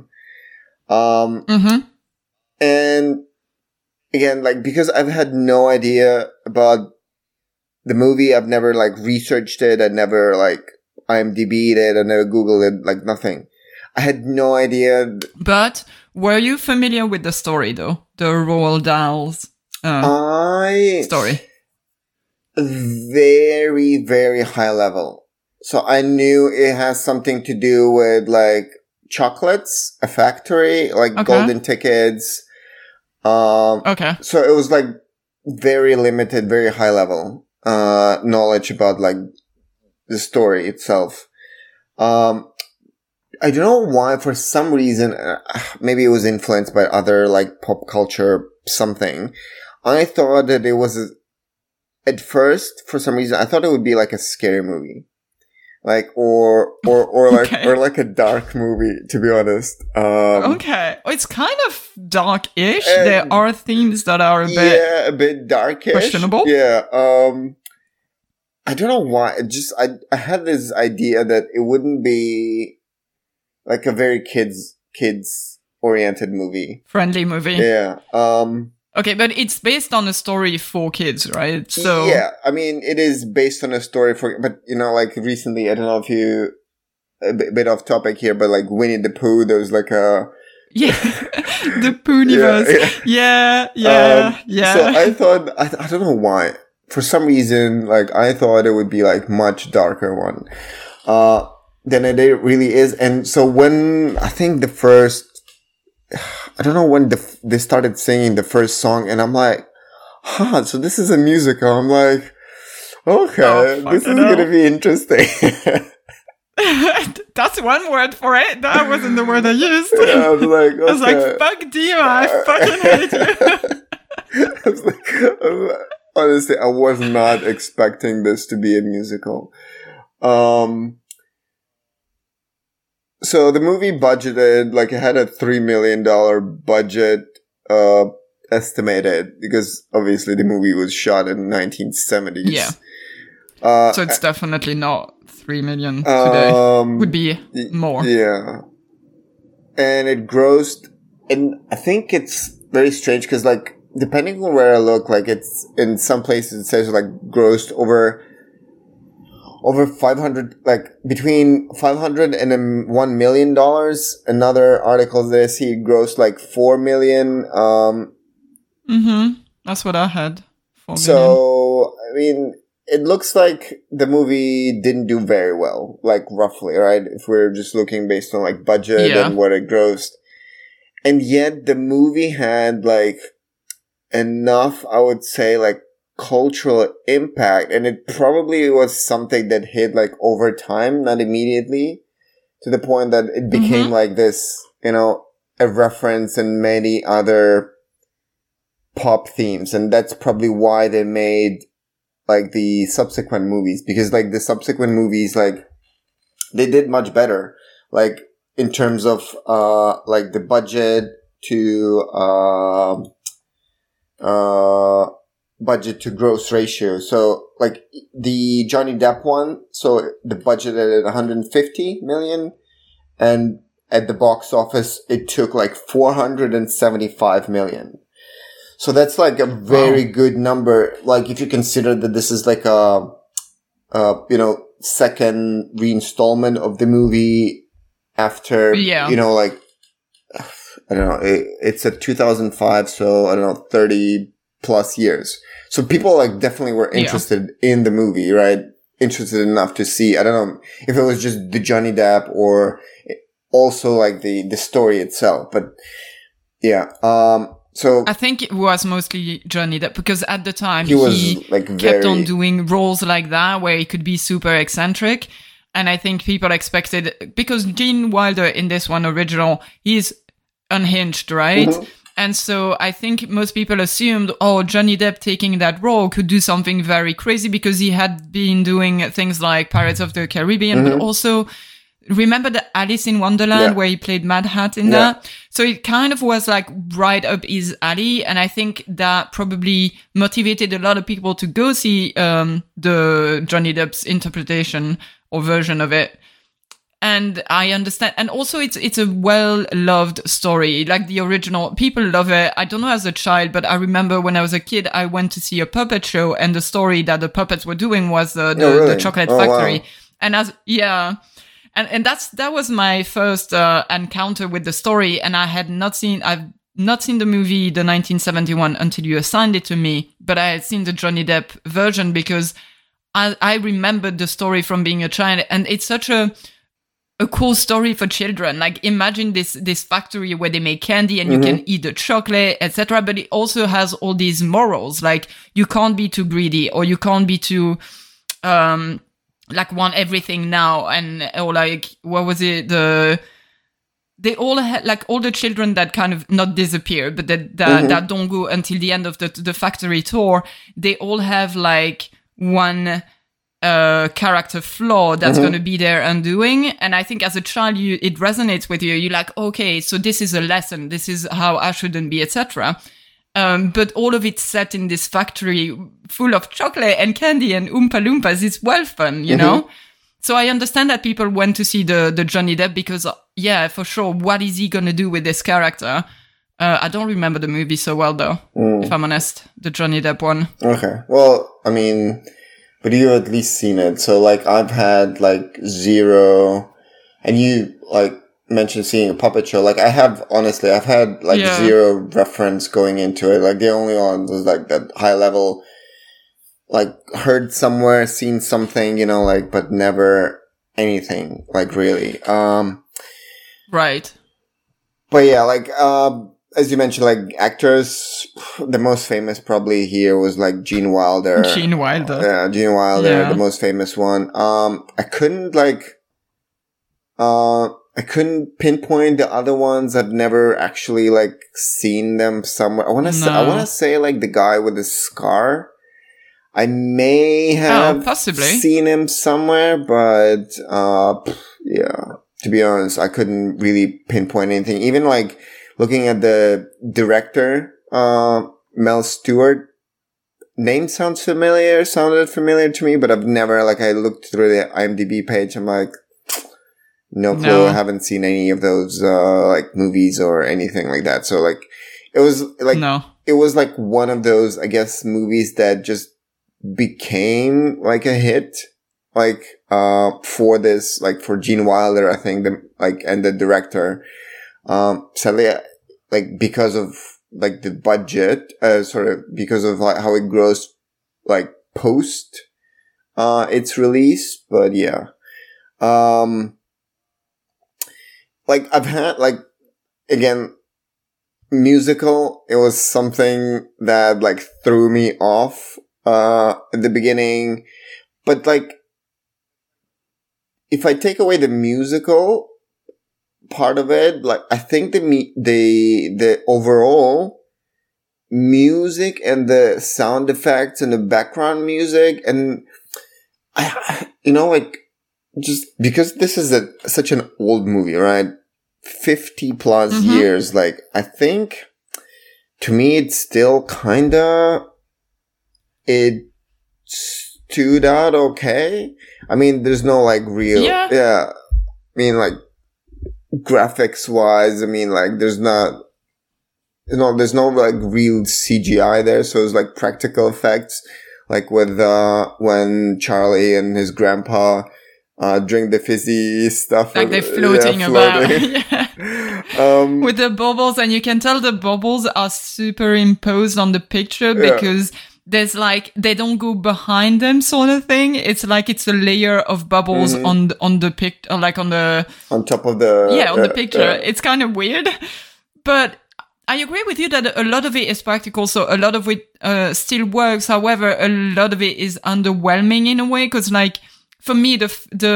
And again, because I've had no idea about the movie, I've never researched it. I never IMDb'd it. I never Googled it, nothing. I had no idea. But were you familiar with the story though? The Roald Dahl's story? Very, very high level. So I knew it has something to do with chocolates, a factory, golden tickets. So it was very limited, very high level knowledge about the story itself. I don't know why, for some reason, maybe it was influenced by other pop culture something. I thought that it was at first, for some reason, I thought it would be a scary movie. like or like Okay. or like a dark movie, to be honest. Okay. It's kind of dark-ish. And- There are themes that are a bit... Yeah, a bit darkish. questionable? Yeah. I don't know why. It just I had this idea that it wouldn't be like a very kids oriented movie. friendly movie. Yeah. Okay, but it's based on a story for kids, right? So yeah, I mean, it is based on a story but like recently, I don't know if you, a bit off topic here, but like Winnie the Pooh, there was like a, yeah, the Pooniverse. Yeah. So I thought, I don't know why, for some reason, like I thought it would be like much darker one, than it really is. And so when I think the first, I don't know when they started singing the first song, and I'm like, so this is a musical. I'm like, okay, this is going to be interesting. That's one word for it. That wasn't the word I used. Yeah, I was like, okay. I was like, fuck Dio, I fucking hate you. I was like, honestly, I was not expecting this to be a musical. So the movie budgeted, like it had a $3 million budget, estimated, because obviously the movie was shot in 1970s. Yeah. So it's definitely not 3 million today. Would be more. Yeah. And it grossed, and I think it's very strange because like, depending on where I look, like it's, in some places it says like grossed over 500, like between 500 and $1 million. Another article that I see grossed like 4 million. That's what I had. 4 million. So, I mean, it looks like the movie didn't do very well, like roughly, right? If we're just looking based on like budget and what it grossed. And yet the movie had like enough, I would say, like cultural impact, and it probably was something that hit like over time, not immediately, to the point that it became like this, a reference in many other pop themes. And that's probably why they made like the subsequent movies, because like the subsequent movies, like they did much better, like in terms of like the budget to gross ratio. So like the Johnny Depp one, so the budget at 150 million, and at the box office it took like 475 million. So that's like a very good number. Like if you consider that this is like a second reinstallment of the movie after, like, I don't know, it's a 2005, so I don't know, 30 plus years. So people like definitely were interested in the movie, right? Interested enough to see, I don't know if it was just the Johnny Depp or also like the story itself, but yeah. So I think it was mostly Johnny Depp, because at the time he was like kept on doing roles like that where he could be super eccentric. And I think people expected, because Gene Wilder in this one original, he's unhinged, right? And so I think most people assumed, Johnny Depp taking that role could do something very crazy, because he had been doing things like Pirates of the Caribbean, but also remember the Alice in Wonderland where he played Mad Hat in that? So it kind of was like right up his alley. And I think that probably motivated a lot of people to go see the Johnny Depp's interpretation or version of it. And I understand. And also it's a well-loved story. Like the original, people love it. I don't know as a child, but I remember when I was a kid, I went to see a puppet show, and the story that the puppets were doing was the Chocolate Factory. Wow. And that was my first encounter with the story. And I've not seen the movie, the 1971, until you assigned it to me, but I had seen the Johnny Depp version because I remembered the story from being a child. And it's such a cool story for children. Like imagine this factory where they make candy and you can eat the chocolate, etc. But it also has all these morals. Like you can't be too greedy, or you can't be too, like want everything now. Or like, what was it? They all had, like all the children that kind of not disappear, but that don't go until the end of the factory tour. They all have like one character flaw that's going to be their undoing. And I think as a child, it resonates with you. You're like, okay, so this is a lesson. This is how I shouldn't be, etc. But all of it set in this factory full of chocolate and candy and Oompa Loompas is well fun, you know? So I understand that people went to see the Johnny Depp because, yeah, for sure, what is he going to do with this character? I don't remember the movie so well, though, if I'm honest, the Johnny Depp one. Okay. Well, I mean, but you've at least seen it. So, like, I've had, like, zero, and you, like, mentioned seeing a puppet show. Like, I've had, like, zero reference going into it. Like, the only one was, like, that high level, like, heard somewhere, seen something, you know, like, but never anything, like, really. Right. But yeah, like, as you mentioned, like, actors, the most famous probably here was, like, Gene Wilder. Yeah, Gene Wilder, the most famous one. I couldn't pinpoint the other ones. I've never actually, like, seen them somewhere. I want to say, like, the guy with the scar. I may have possibly seen him somewhere, but, yeah, to be honest, I couldn't really pinpoint anything. Even, like, looking at the director, Mel Stewart, name sounded familiar to me, but I've never, like, I looked through the IMDb page, I'm like, no clue, I haven't seen any of those, like, movies or anything like that. So, like, it was, like, it was, like, one of those, I guess, movies that just became, like, a hit, like, for this, like, for Gene Wilder, I think, and the director. Sadly, like, because of, like, the budget, sort of, because of, like, how it grows, like, post, its release, but yeah. Like, I've had, like, again, musical, it was something that, like, threw me off, at the beginning, but, like, if I take away the musical part of it, like, I think the overall music and the sound effects and the background music, and I you know, like, just because this is such an old movie, right? 50 plus years, like, I think to me it's still it stood out okay. I mean, there's no, like, real, I mean, like, graphics wise, I mean, like, there's no, like, real CGI there, so it's, like, practical effects, like, with, when Charlie and his grandpa, drink the fizzy stuff. Like, they're floating about. With the bubbles, and you can tell the bubbles are superimposed on the picture because there's, like, they don't go behind them, sort of thing. It's like it's a layer of bubbles on the picture, like on top of the on the picture. It's kind of weird, but I agree with you that a lot of it is practical, so a lot of it still works. However, a lot of it is underwhelming in a way, because, like, for me, the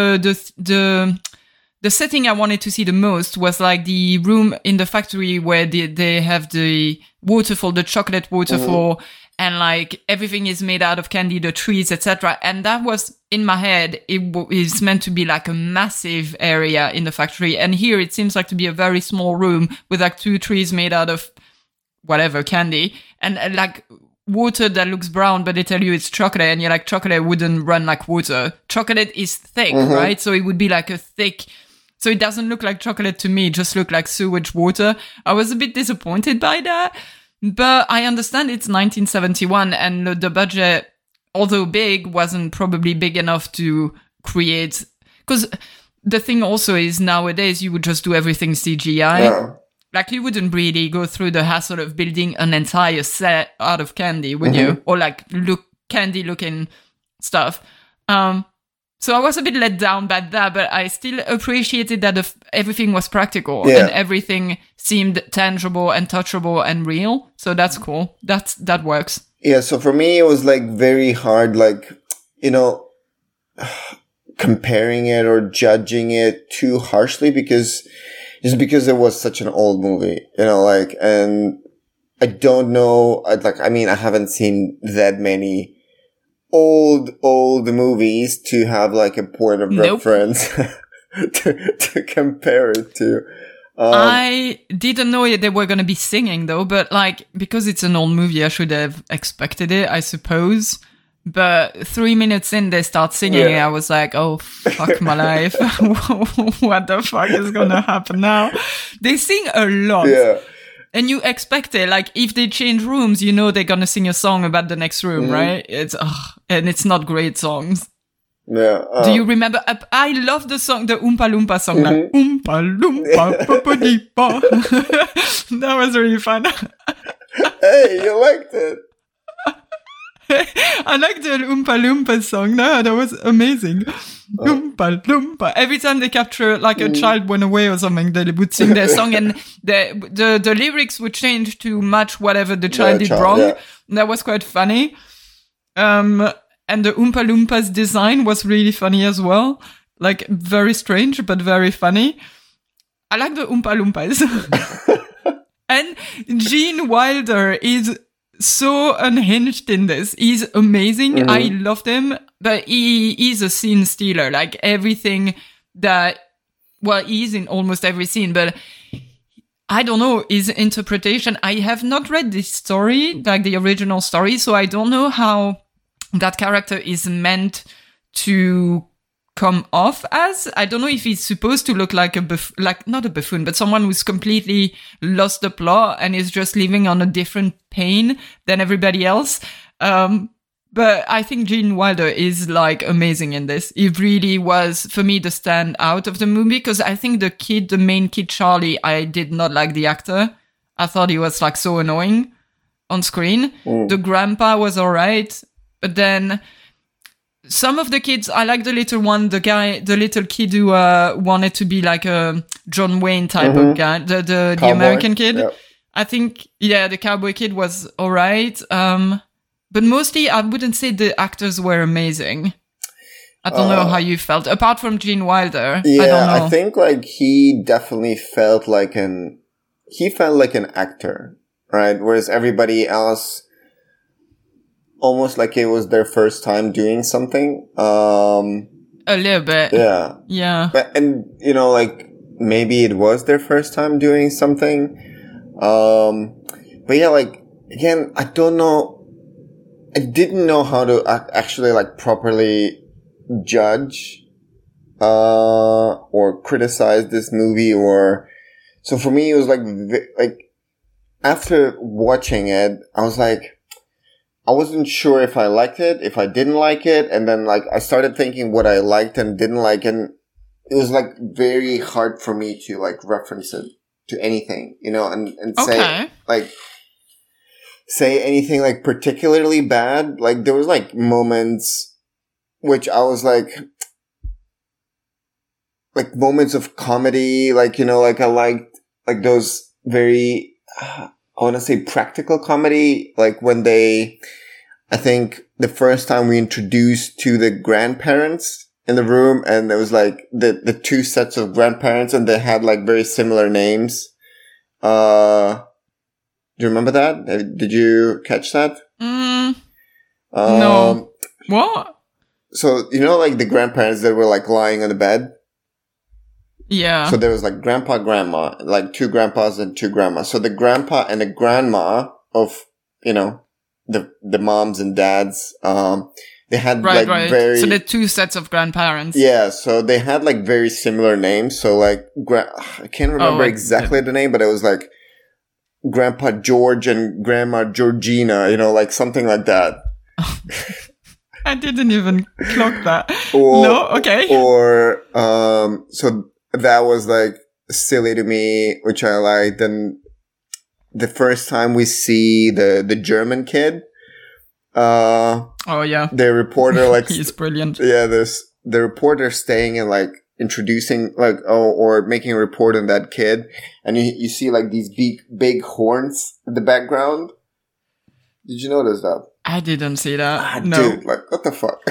setting I wanted to see the most was, like, the room in the factory where they have the waterfall, the chocolate waterfall. And, like, everything is made out of candy, the trees, etc. And that was, in my head, it is meant to be, like, a massive area in the factory. And here it seems like to be a very small room with, like, 2 trees made out of whatever, candy. And like, water that looks brown, but they tell you it's chocolate. And you're like, chocolate wouldn't run like water. Chocolate is thick, right? So it would be like a thick... So it doesn't look like chocolate to me. It just looked like sewage water. I was a bit disappointed by that. But I understand it's 1971 and the budget, although big, wasn't probably big enough to create... Because the thing also is nowadays you would just do everything CGI. Yeah. Like, you wouldn't really go through the hassle of building an entire set out of candy, would you? Or, like, candy-looking stuff. So I was a bit let down by that, but I still appreciated that everything was practical and everything seemed tangible and touchable and real. So that's cool. That works. Yeah. So for me, it was, like, very hard, like, you know, comparing it or judging it too harshly because it was such an old movie, you know, like, and I don't know, I haven't seen that many old movies to have like a point of reference to compare it to. I didn't know they were going to be singing though, but like, because it's an old movie, I should have expected it, I suppose. But 3 minutes in, they start singing, and I was like, oh, fuck my life. What the fuck is going to happen now? They sing a lot. Yeah. And you expect it, like, if they change rooms, you know they're going to sing a song about the next room, right? And it's not great songs. Yeah. Do you remember? I love the song, the Oompa Loompa song. Like, Oompa Loompa, Papa-Deepa. That was really fun. Hey, you liked it. I like the Oompa Loompa song. No, that was amazing. Oompa Loompa. Every time they capture like a child went away or something, they would sing their song, and the lyrics would change to match whatever the child did wrong. Yeah. That was quite funny. And the Oompa Loompas design was really funny as well. Like, very strange, but very funny. I like the Oompa Loompas. And Gene Wilder is so unhinged in this. He's amazing. I loved him, but he is a scene stealer. Like, everything that, well, he's in almost every scene, but I don't know his interpretation. I have not read this story, like the original story, so I don't know how that character is meant to come off as. I don't know if he's supposed to look like not a buffoon, but someone who's completely lost the plot and is just living on a different plane than everybody else. But I think Gene Wilder is like amazing in this. He really was, for me, the standout of the movie, because I think the main kid, Charlie, I did not like the actor. I thought he was like so annoying on screen. The grandpa was alright. But then some of the kids, I like the little one, the little kid who wanted to be like a John Wayne type of guy, the American kid. Yep. I think, the cowboy kid was all right. But mostly, I wouldn't say the actors were amazing. I don't know how you felt, apart from Gene Wilder. Yeah, I don't know. I think like he definitely felt like an actor, right? Whereas everybody else, almost like it was their first time doing something. A little bit. Yeah. Yeah. But, and, you know, like, maybe it was their first time doing something. But yeah, like, again, I don't know. I didn't know how to actually, like, properly judge, or criticize this movie, so for me, it was like, after watching it, I was like, I wasn't sure if I liked it, if I didn't like it, and then like I started thinking what I liked and didn't like, and it was like very hard for me to like reference it to anything, you know, and say anything like particularly bad. Like there was like moments which I was like moments of comedy, like, you know, like I liked like those very I want to say practical comedy, like when I think the first time we introduced to the grandparents in the room, and there was like the two sets of grandparents, and they had like very similar names. Do you remember that? Did you catch that? No. What? So, you know, like the grandparents that were like lying on the bed? Yeah. So there was like grandpa, grandma, like two grandpas and two grandmas. So the grandpa and the grandma of, you know, the moms and dads, they had very... So the two sets of grandparents. Yeah, so they had like very similar names. So like, I can't remember exactly the name, but it was like Grandpa George and Grandma Georgina, you know, like something like that. I didn't even clock that. No, okay. Or, so that was like silly to me, which I liked. And the first time we see the German kid, the reporter, like, he's brilliant. Yeah, the reporter staying and like introducing, like, or making a report on that kid, and you see like these big horns in the background. Did you notice that? I didn't see that. No. Dude, like, what the fuck?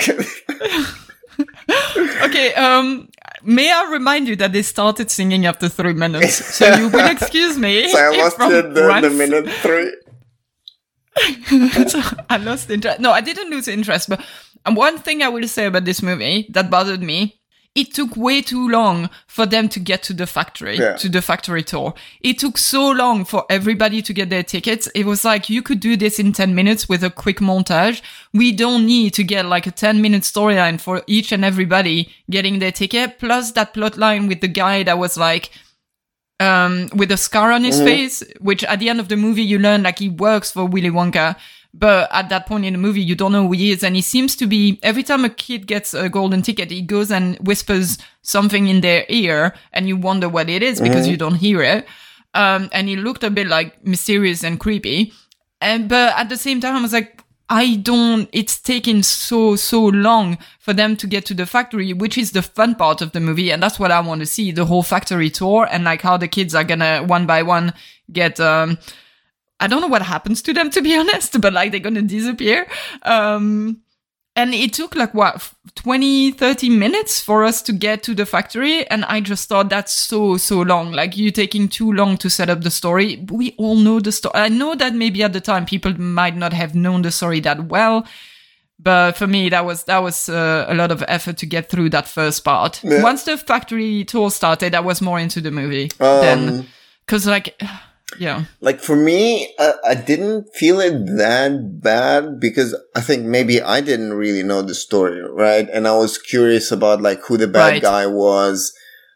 Okay, may I remind you that they started singing after 3 minutes, so you will excuse me. So I lost the minute 3. So I lost interest. No, I didn't lose interest, but And one thing I will say about this movie that bothered me, it took way too long for them to get to the factory, to the factory tour. It took so long for everybody to get their tickets. It was like, you could do this in 10 minutes with a quick montage. We don't need to get like a 10-minute storyline for each and everybody getting their ticket. Plus that plot line with the guy that was like, with a scar on his face, which at the end of the movie, you learn like he works for Willy Wonka. But at that point in the movie, you don't know who he is. And he seems to be, every time a kid gets a golden ticket, he goes and whispers something in their ear and you wonder what it is because you don't hear it. And he looked a bit like mysterious and creepy. But at the same time, I was like, it's taking so long for them to get to the factory, which is the fun part of the movie. And that's what I want to see, the whole factory tour and like how the kids are gonna one by one get, I don't know what happens to them, to be honest, but like they're going to disappear. And it took like 20, 30 minutes for us to get to the factory. And I just thought that's so long. Like you're taking too long to set up the story. We all know the story. I know that maybe at the time people might not have known the story that well. But for me, that was a lot of effort to get through that first part. Yeah. Once the factory tour started, I was more into the movie. Then, cause like, yeah. Like for me, I didn't feel it that bad because I think maybe I didn't really know the story, right? And I was curious about like who the bad guy was.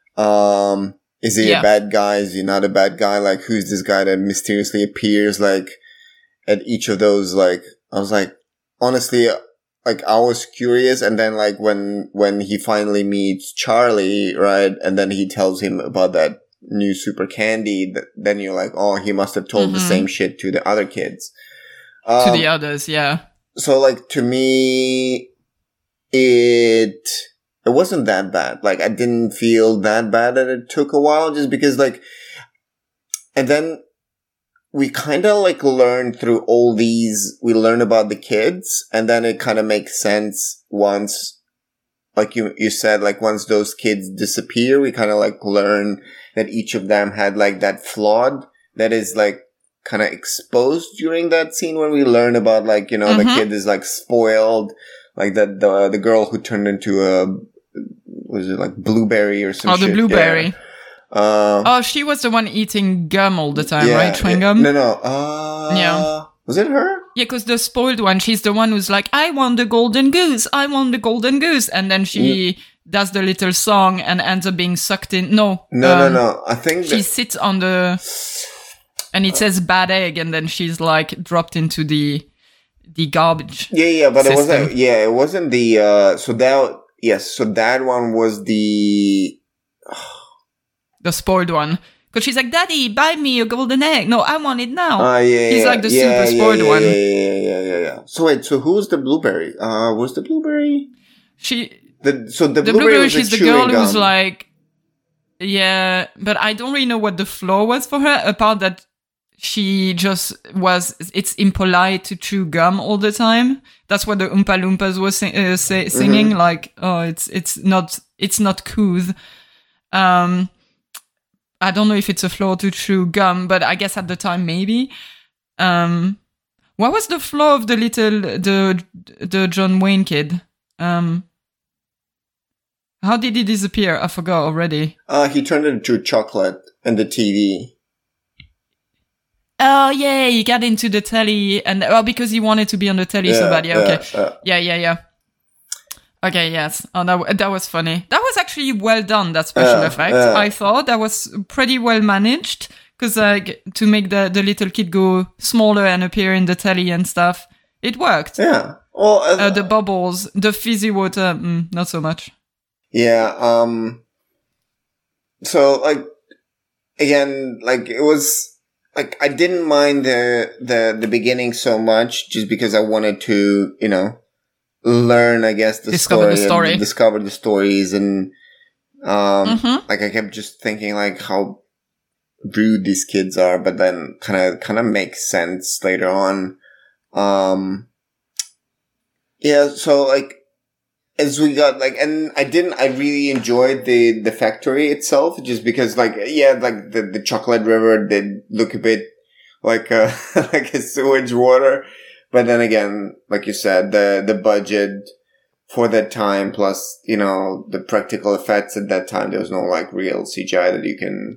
Is he a bad guy? Is he not a bad guy? Like who's this guy that mysteriously appears like at each of those? Like I was like, honestly, like I was curious. And then like when he finally meets Charlie, right? And then he tells him about that new super candy, then you're like, oh, he must have told the same shit to the other kids. To the others, yeah. So like to me, it wasn't that bad. Like I didn't feel that bad that it took a while just because like, and then we kind of like learn through all these, we learn about the kids and then it kind of makes sense once, like you said, like once those kids disappear, we kind of like learn that each of them had like that flawed that is like kind of exposed during that scene when we learn about like, you know, the kid is like spoiled, like that the girl who turned into a, was it like blueberry or something? Oh, the blueberry. Yeah. She was the one eating gum all the time, right? Chewing gum? No. Yeah. Was it her? Yeah, because the spoiled one, she's the one who's like, I want the golden goose. I want the golden goose. And then she does the little song and ends up being sucked in. No. I think she sits on the, and it says bad egg. And then she's like dropped into the garbage. Yeah. But system. it wasn't the, so that one was the spoiled one. Because she's like, Daddy, buy me a golden egg. No, I want it now. He's like the super spoiled one. Yeah. So wait, so who's the blueberry? Was the blueberry? The blueberry, she's the girl who's like, yeah, but I don't really know what the flaw was for her, apart that she just it's impolite to chew gum all the time. That's what the Oompa Loompas were singing, like, oh, it's not couth. I don't know if it's a flaw to chew gum, but I guess at the time, maybe. What was the flaw of the John Wayne kid? How did he disappear? I forgot already. He turned into chocolate and the TV. Oh, yeah, he got into the telly and, because he wanted to be on the telly so bad. Yeah, okay. Yeah. Okay, yes. Oh, that was funny. That was actually well done, that special effect. I thought that was pretty well managed because like to make the little kid go smaller and appear in the telly and stuff, it worked. Yeah. Well, the bubbles, the fizzy water, not so much. Yeah. So like again, like it was like I didn't mind the beginning so much just because I wanted to, you know, learn, I guess, discover the stories and like I kept just thinking like how rude these kids are, but then kind of makes sense later on. Yeah, so like as we got like, and I really enjoyed the factory itself just because like, yeah, like the chocolate river did look a bit like like a sewage water. But then again, like you said, the budget for that time. Plus, you know, the practical effects at that time, there was no like real CGI that you can,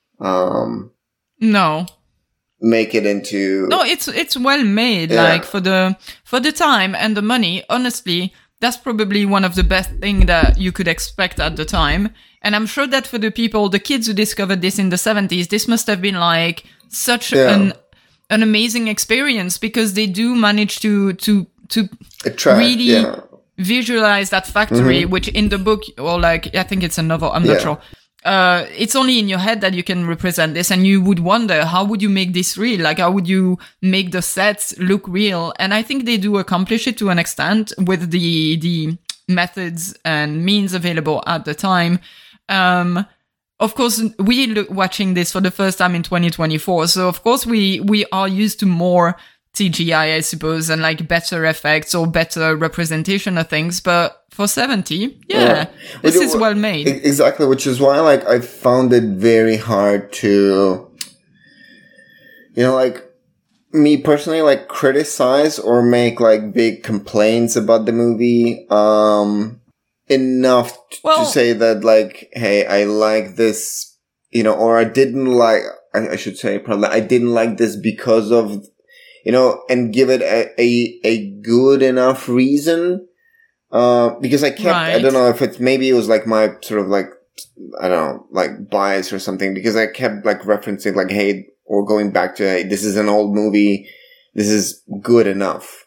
no. make it into. No, it's well made. Yeah. Like for the time and the money, honestly, that's probably one of the best thing that you could expect at the time. And I'm sure that for the kids who discovered this in the 70s, this must have been like such an amazing experience, because they do manage to really visualize that factory, which in the book, or like, I think it's a novel, I'm not sure. It's only in your head that you can represent this, and you would wonder, how would you make this real? Like, how would you make the sets look real? And I think they do accomplish it to an extent with the methods and means available at the time. Of course, watching this for the first time in 2024. So of course we are used to more CGI, I suppose, and like better effects or better representation of things. But for 70, this is well made. Exactly, which is why like I found it very hard to, you know, like me personally, like criticize or make like big complaints about the movie. Enough to say that like, hey, I like this, you know, or I didn't like, I should say probably, I didn't like this because of, you know, and give it a good enough reason. Because I kept, I don't know if it's, maybe it was like my sort of like, I don't know, like bias or something, because I kept like referencing like, hey, or going back to, hey, this is an old movie. This is good enough.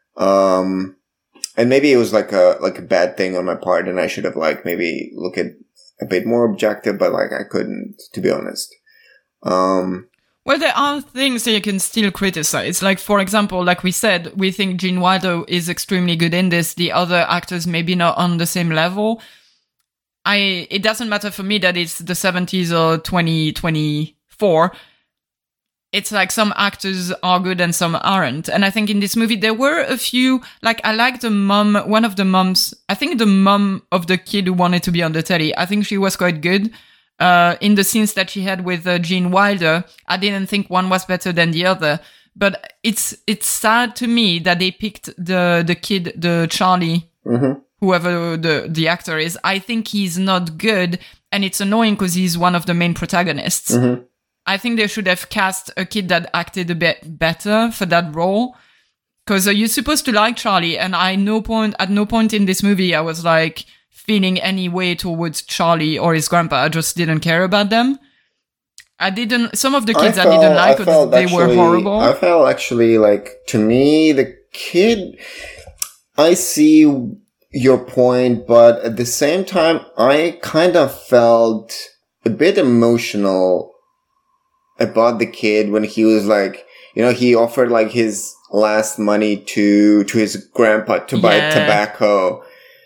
And maybe it was like a bad thing on my part, and I should have like maybe look at a bit more objective, but like I couldn't, to be honest. Well, there are things that you can still criticize. Like, for example, like we said, we think Gene Wilder is extremely good in this. The other actors maybe not on the same level. It doesn't matter for me that it's the 70s or 2024. It's like some actors are good and some aren't. And I think in this movie, there were a few, like I like the mom, one of the moms, I think the mom of the kid who wanted to be on the telly. I think she was quite good. In the scenes that she had with Gene Wilder, I didn't think one was better than the other. But it's sad to me that they picked the kid, the Charlie, whoever the actor is. I think he's not good, and it's annoying because he's one of the main protagonists. I think they should have cast a kid that acted a bit better for that role. Because you're supposed to like Charlie, and at no point in this movie I was like feeling any way towards Charlie or his grandpa. I just didn't care about them. Some of the kids I didn't like because they were horrible. I felt actually like, to me, the kid, I see your point, but at the same time, I kind of felt a bit emotional about the kid when he was like, you know, he offered like his last money to his grandpa to buy tobacco.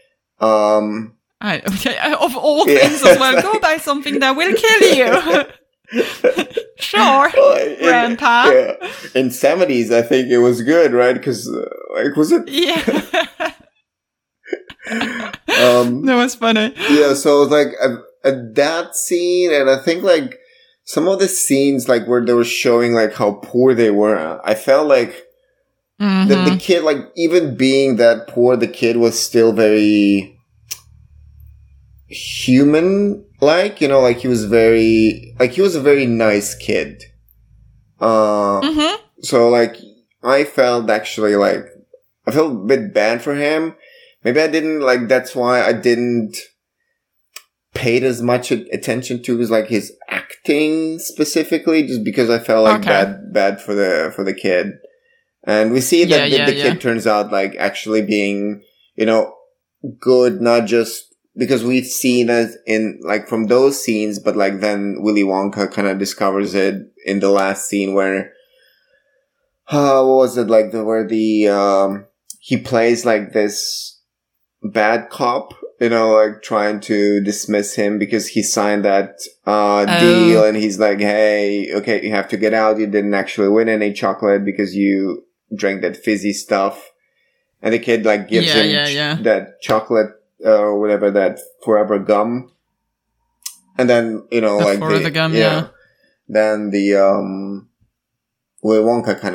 Of all things as well, go buy something that will kill you. Sure, grandpa. In 70s, I think it was good, right? Because like, was it? Yeah. That was funny. Yeah, so like at that scene, and I think like some of the scenes, like where they were showing like how poor they were, I felt like that the kid, like even being that poor, the kid was still very human, like, you know, like he was a very nice kid. So like I felt actually like I felt a bit bad for him. Maybe I didn't like. That's why I didn't paid as much attention to his acting specifically, just because I felt like bad for the kid. And we see that the kid turns out like actually being, you know, good, not just because we've seen it in like from those scenes, but like then Willy Wonka kind of discovers it in the last scene where, what was it, like where he plays like this bad cop, you know, like trying to dismiss him because he signed that deal, and he's like, hey, okay, you have to get out. You didn't actually win any chocolate because you drank that fizzy stuff. And the kid like gives him that chocolate, whatever, that Forever gum. And then, you know, like Forever gum, then the Willy Wonka kind of learns that he's actually like really good.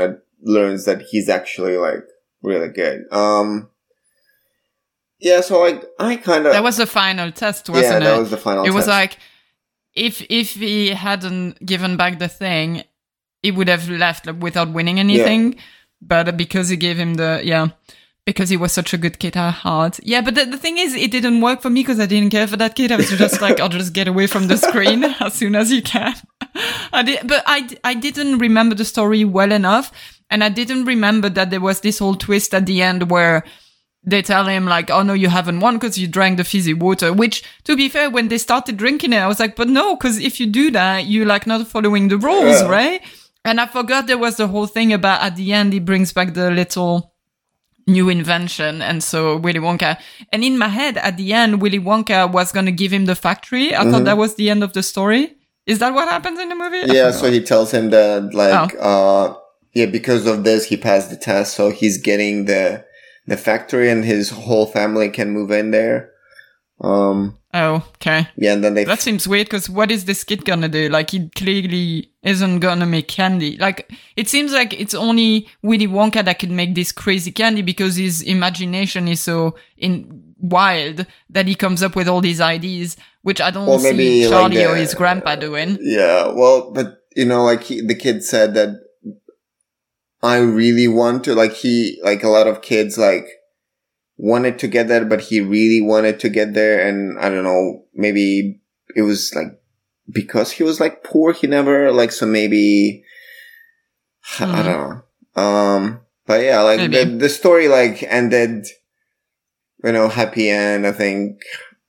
Yeah, so like I kind of That was the final test, wasn't it? Yeah, that was the final test. It was test. like if he hadn't given back the thing, he would have left without winning anything. Yeah. But because he gave him because he was such a good kid at heart. Yeah, but the thing is, it didn't work for me because I didn't care for that kid. I was just like, I'll just get away from the screen as soon as you can. I didn't remember the story well enough. And I didn't remember that there was this whole twist at the end where they tell him like, oh no, you haven't won because you drank the fizzy water, which to be fair, when they started drinking it, I was like, but no, because if you do that, you're like not following the rules, right? And I forgot there was the whole thing about at the end, he brings back the little new invention. And so Willy Wonka, and in my head at the end, Willy Wonka was going to give him the factory. I thought that was the end of the story. Is that what happens in the movie? Yeah. So he tells him that like, because of this, he passed the test. So he's getting the factory and his whole family can move in there. Okay. Yeah, and then that seems weird because what is this kid gonna do? Like, he clearly isn't gonna make candy. Like, it seems like it's only Willy Wonka that could make this crazy candy because his imagination is so wild that he comes up with all these ideas, which I don't see Charlie or his grandpa doing. Yeah, well, but you know, like the kid said that I really want to, like a lot of kids like wanted to get that, but he really wanted to get there. And I don't know, maybe it was like because he was like poor, he never like, so maybe, I don't know. But yeah, like the story like ended, you know, happy end. I think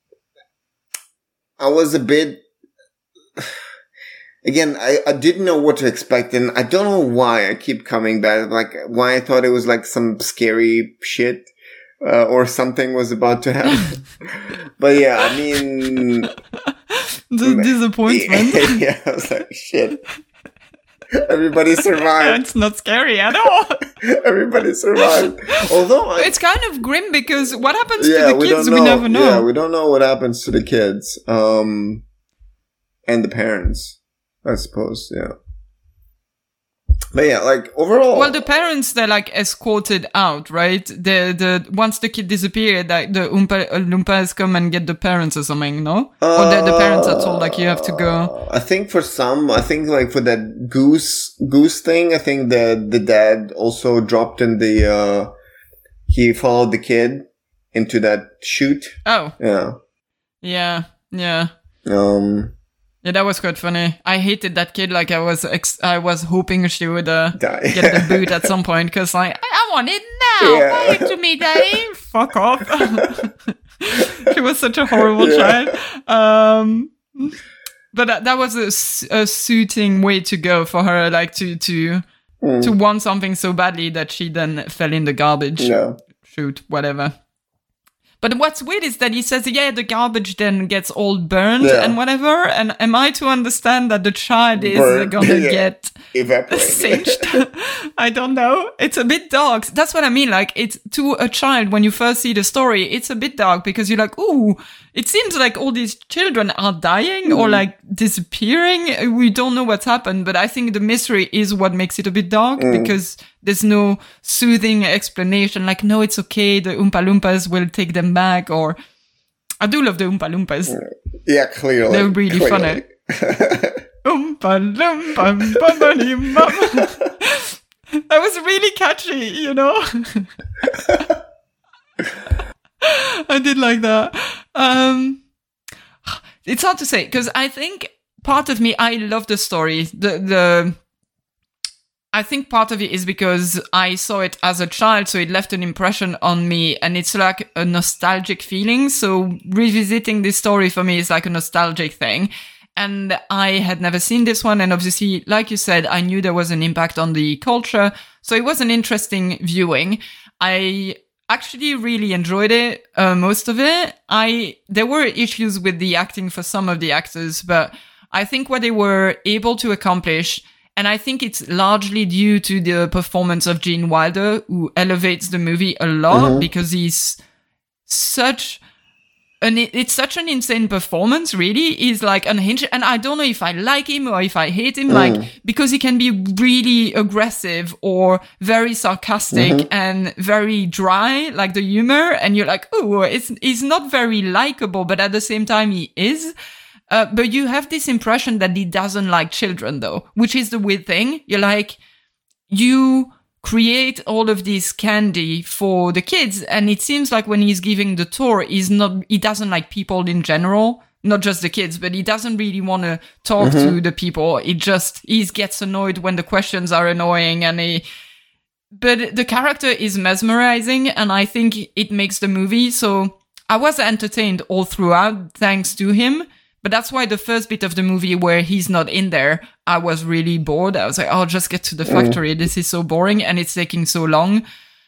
I was a bit, again, I didn't know what to expect, and I don't know why I keep coming back, like why I thought it was like some scary shit. Or something was about to happen. But yeah, I mean... the disappointment. Yeah, I was like, shit. Everybody survived. It's not scary at all. Everybody survived. Although... it's kind of grim because what happens to the kids, we never know. Yeah, we don't know what happens to the kids. And the parents, I suppose, yeah. But yeah, like overall. Well, the parents, they're like escorted out, right? Once the kid disappeared, like the Loompas come and get the parents or something, no? Or the parents are told like you have to go. I think for some, like for that goose thing, I think the dad also dropped in he followed the kid into that chute. Oh. Yeah. Yeah. Yeah. Yeah, that was quite funny. I hated that kid. Like I was hoping she would get the boot at some point because like I want it now. Yeah. Buy it to me, Daddy. Fuck off. She was such a horrible child. But that was a suiting way to go for her, like to want something so badly that she then fell in the garbage. Yeah. Shoot, whatever. But what's weird is that he says, yeah, the garbage then gets all burned and whatever. And am I to understand that the child is going to get singed? I don't know. It's a bit dark. That's what I mean. Like, it's to a child, when you first see the story, it's a bit dark because you're like, ooh, it seems like all these children are dying or like disappearing. We don't know what's happened. But I think the mystery is what makes it a bit dark because there's no soothing explanation. Like, no, it's okay. The Oompa Loompas will take them back. Or I do love the Oompa Loompas. Yeah, clearly. They're really funny. Oompa Loompa, that was really catchy, you know? I did like that. It's hard to say because I think part of me, I love the story. I think part of it is because I saw it as a child, so it left an impression on me, and it's like a nostalgic feeling. So revisiting this story for me is like a nostalgic thing. And I had never seen this one, and obviously, like you said, I knew there was an impact on the culture. So it was an interesting viewing. I actually really enjoyed it, most of it. There were issues with the acting for some of the actors, but I think what they were able to accomplish, and I think it's largely due to the performance of Gene Wilder, who elevates the movie a lot because he's such it's such an insane performance, really. He's like unhinged, and I don't know if I like him or if I hate him, like, because he can be really aggressive or very sarcastic and very dry, like the humor, and you're like, oh, he's not very likable, but at the same time he is. But you have this impression that he doesn't like children, though, which is the weird thing. You're like, you create all of this candy for the kids, and it seems like when he's giving the tour, he doesn't like people in general, not just the kids, but he doesn't really want to talk to the people. He gets annoyed when the questions are annoying, but the character is mesmerizing, and I think it makes the movie. So I was entertained all throughout thanks to him. But that's why the first bit of the movie where he's not in there, I was really bored. I was like, oh, just get to the factory. This is so boring and it's taking so long.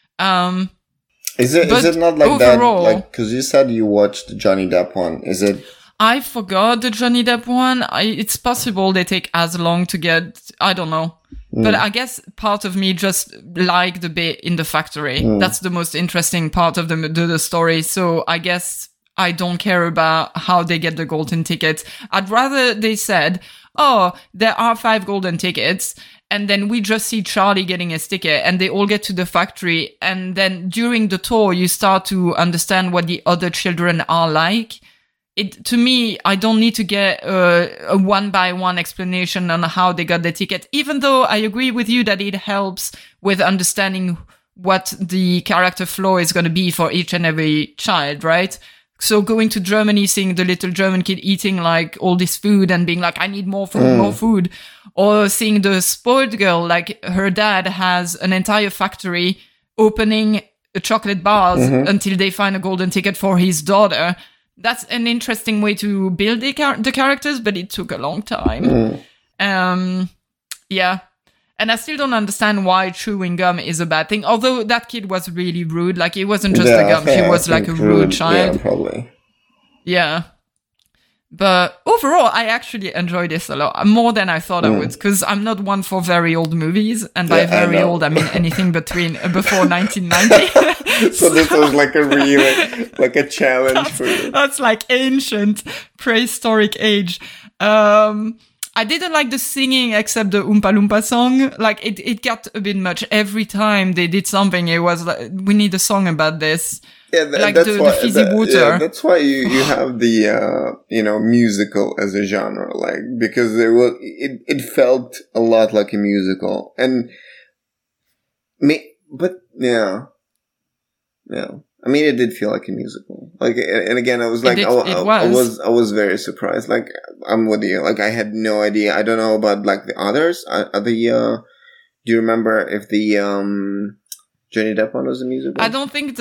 Is it not like overall, that? Like, because you said you watched the Johnny Depp one. Is it? I forgot the Johnny Depp one. It's possible they take as long to get. I don't know. But I guess part of me just liked the bit in the factory. That's the most interesting part of the story. So I guess I don't care about how they get the golden tickets. I'd rather they said, oh, there are 5 golden tickets, and then we just see Charlie getting his ticket, and they all get to the factory, and then during the tour, you start to understand what the other children are like. To me, I don't need to get a one-by-one explanation on how they got the ticket, even though I agree with you that it helps with understanding what the character flow is going to be for each and every child, right? So going to Germany, seeing the little German kid eating like all this food and being like, I need more food. Or seeing the spoiled girl, like her dad has an entire factory opening chocolate bars until they find a golden ticket for his daughter. That's an interesting way to build the characters, but it took a long time. Yeah. And I still don't understand why chewing gum is a bad thing. Although that kid was really rude. Like, it wasn't just a gum. He was like a rude child. Yeah, probably. Yeah. But overall, I actually enjoyed this a lot. More than I thought I would. Because I'm not one for very old movies. And by very old, I mean anything before 1990. So this was like a real, like a challenge for you. That's like ancient, prehistoric age. I didn't like the singing except the Oompa Loompa song. Like, it got a bit much. Every time they did something, it was like, we need a song about this. Yeah, that's why, the fizzy water. Yeah, that's why you have the, musical as a genre, like, because it felt a lot like a musical. I mean, it did feel like a musical. Like, and again, I was like, I was very surprised. Like, I'm with you. Like, I had no idea. I don't know about like the others. Do you remember if the Johnny Depp one was a musical? I don't think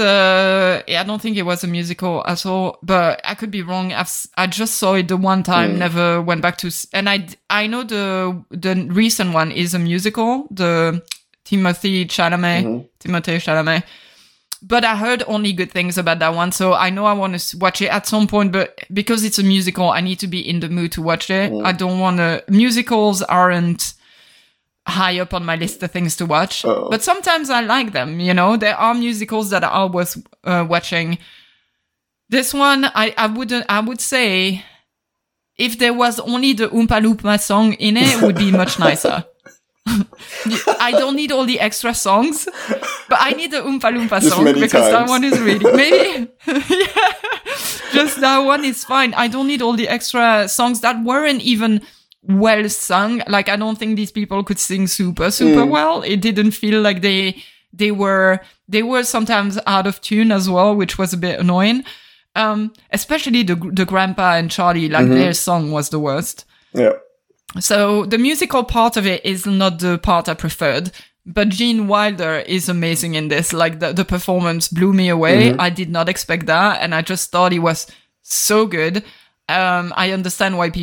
it was a musical at all. But I could be wrong. I just saw it the one time. Never went back to. And I know the recent one is a musical. The Timothée Chalamet. But I heard only good things about that one, so I know I want to watch it at some point, but because it's a musical, I need to be in the mood to watch it. I don't want to... Musicals aren't high up on my list of things to watch, but sometimes I like them, There are musicals that are worth watching. This one, I would say, if there was only the Oompa Loompa song in it would be much nicer. I don't need all the extra songs, but I need the Oompa Loompa song because that one is really maybe just that one is fine. I don't need all the extra songs that weren't even well sung. Like, I don't think these people could sing super well. It didn't feel like they were sometimes out of tune as well, which was a bit annoying. Especially the grandpa and Charlie, like their song was the worst. Yeah. So the musical part of it is not the part I preferred, but Gene Wilder is amazing in this. Like, the performance blew me away. I did not expect that, and I just thought he was so good. I understand why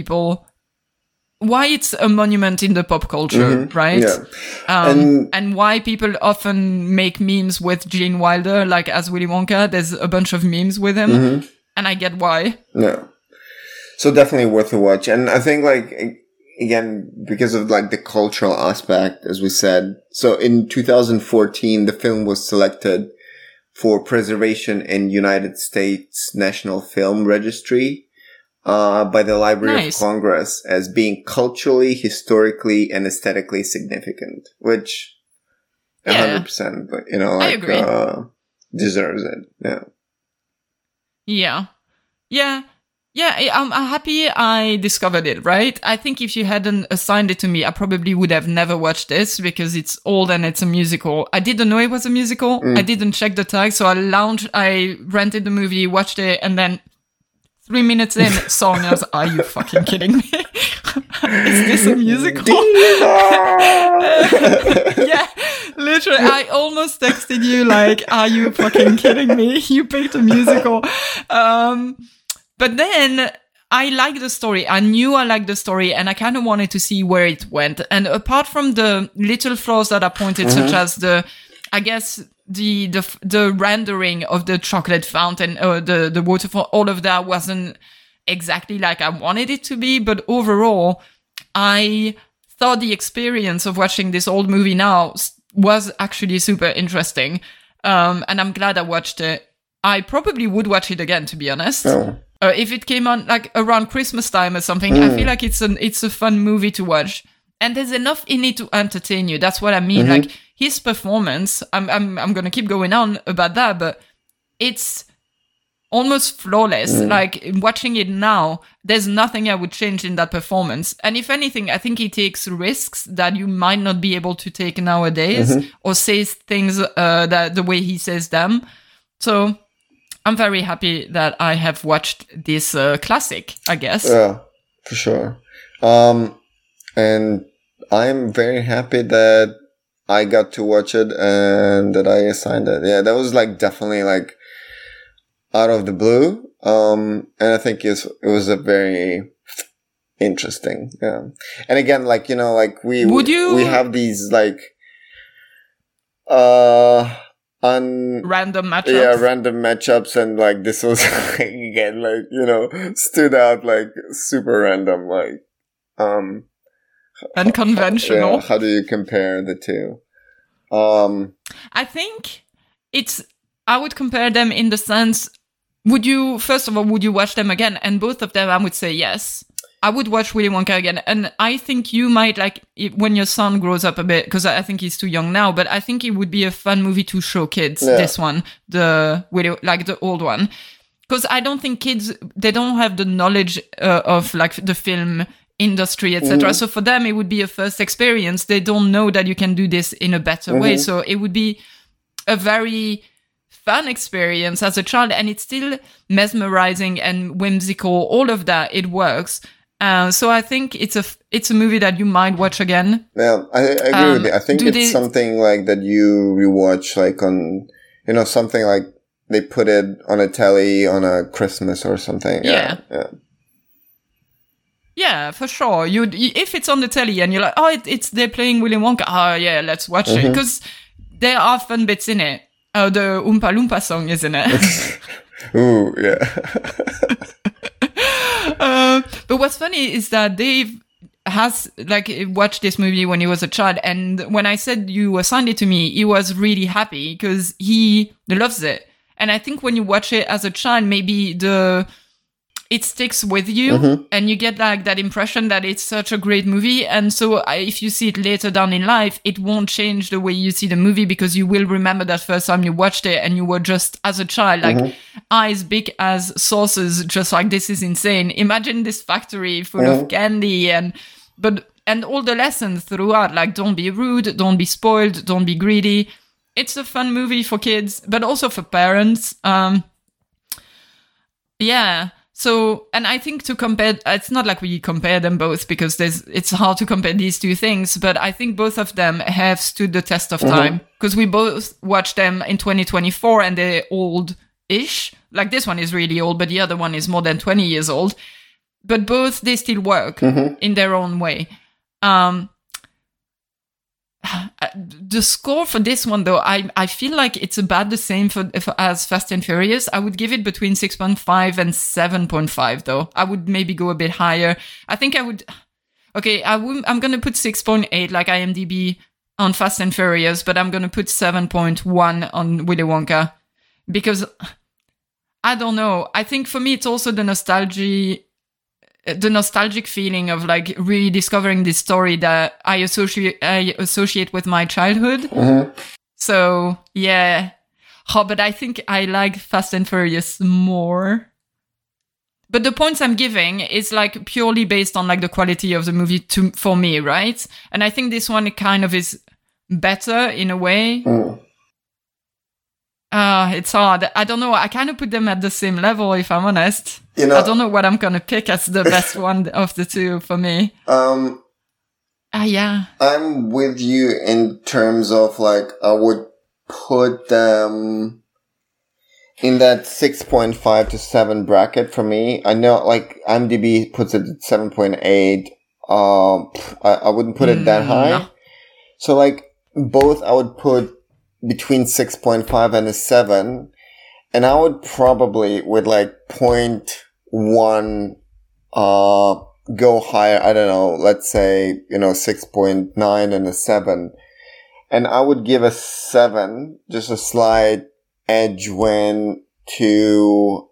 it's a monument in the pop culture, right? Yeah. And why people often make memes with Gene Wilder, like as Willy Wonka. There's a bunch of memes with him, and I get why. Yeah. So definitely worth a watch. And I think, like, again, because of like the cultural aspect, as we said. So in 2014, the film was selected for preservation in United States National Film Registry by the Library of Congress as being culturally, historically, and aesthetically significant, which 100%, you know, like, deserves it. Yeah, I'm happy I discovered it, right? I think if you hadn't assigned it to me, I probably would have never watched this because it's old and it's a musical. I didn't know it was a musical. I didn't check the tag, so I rented the movie, watched it, and then 3 minutes in, song, I was like, are you fucking kidding me? Is this a musical? Yeah, literally, I almost texted you like, are you fucking kidding me? You picked a musical. But then I liked the story. I knew I liked the story and I kind of wanted to see where it went. And apart from the little flaws that I pointed, such as the rendering of the chocolate fountain or the waterfall, all of that wasn't exactly like I wanted it to be. But overall, I thought the experience of watching this old movie now was actually super interesting. And I'm glad I watched it. I probably would watch it again, to be honest. Oh. If it came on like around Christmas time or something, I feel like it's a fun movie to watch. And there's enough in it to entertain you. That's what I mean. Like his performance, I'm going to keep going on about that, but it's almost flawless. Like watching it now, there's nothing I would change in that performance. And if anything, I think he takes risks that you might not be able to take nowadays or says things that the way he says them. So I'm very happy that I have watched this classic, I guess. Yeah, for sure. And I'm very happy that I got to watch it and that I assigned it. Yeah, that was like definitely like out of the blue. And I think it was a very interesting. Yeah. And again, like, you know, like we have these like, random matchups. Yeah, random matchups, and like this was like, again, like, you know, stood out like super random, like unconventional. Yeah, how do you compare the two? I think I would compare them in the sense, would you watch them again? And both of them, I would say yes. I would watch Willy Wonka again. And I think you might like it when your son grows up a bit, because I think he's too young now, but I think it would be a fun movie to show kids, this one, the old one. Because I don't think kids, they don't have the knowledge of like the film industry, etc. So for them, it would be a first experience. They don't know that you can do this in a better way. So it would be a very fun experience as a child, and it's still mesmerizing and whimsical. All of that, it works. So I think it's a movie that you might watch again. Yeah, I agree with you. I think it's something like that you rewatch like on, you know, something like they put it on a telly on a Christmas or something. Yeah, for sure. If it's on the telly and you're like, oh, they're playing Willy Wonka. Oh yeah, let's watch it, because there are fun bits in it. The Oompa Loompa song is in it. Ooh, yeah. But what's funny is that Dave has like watched this movie when he was a child, and when I said you assigned it to me, he was really happy because he loves it. And I think when you watch it as a child, maybe it sticks with you and you get like that impression that it's such a great movie. And so if you see it later down in life, it won't change the way you see the movie, because you will remember that first time you watched it and you were just, as a child, like eyes big as saucers, just like, this is insane. Imagine this factory full of candy and all the lessons throughout, like don't be rude, don't be spoiled, don't be greedy. It's a fun movie for kids, but also for parents. Yeah. So, and I think to compare, it's not like we compare them both because it's hard to compare these two things, but I think both of them have stood the test of time, because we both watched them in 2024 and they're old-ish. Like this one is really old, but the other one is more than 20 years old. But both, they still work in their own way. The score for this one, though, I feel like it's about the same as Fast and Furious. I would give it between 6.5 and 7.5, though. I would maybe go a bit higher. I think I would... Okay, I'm going to put 6.8 like IMDb on Fast and Furious, but I'm going to put 7.1 on Willy Wonka. because I don't know. I think for me, it's also the nostalgic feeling of like rediscovering this story that I associate with my childhood. Mm-hmm. So yeah. Oh, but I think I like Fast and Furious more. But the points I'm giving is like purely based on like the quality of the movie for me, right? And I think this one kind of is better in a way. It's hard. I don't know. I kind of put them at the same level, if I'm honest. I don't know what I'm gonna pick as the best one of the two for me. Yeah. I'm with you in terms of like I would put them in that 6.5 to 7 bracket for me. I know like IMDb puts it at 7.8. I wouldn't put it that high. No. So like both I would put between 6.5 and a 7. And I would probably with like 0.1 go higher. I don't know, let's say, 6.9 and a 7. And I would give a 7, just a slight edge when to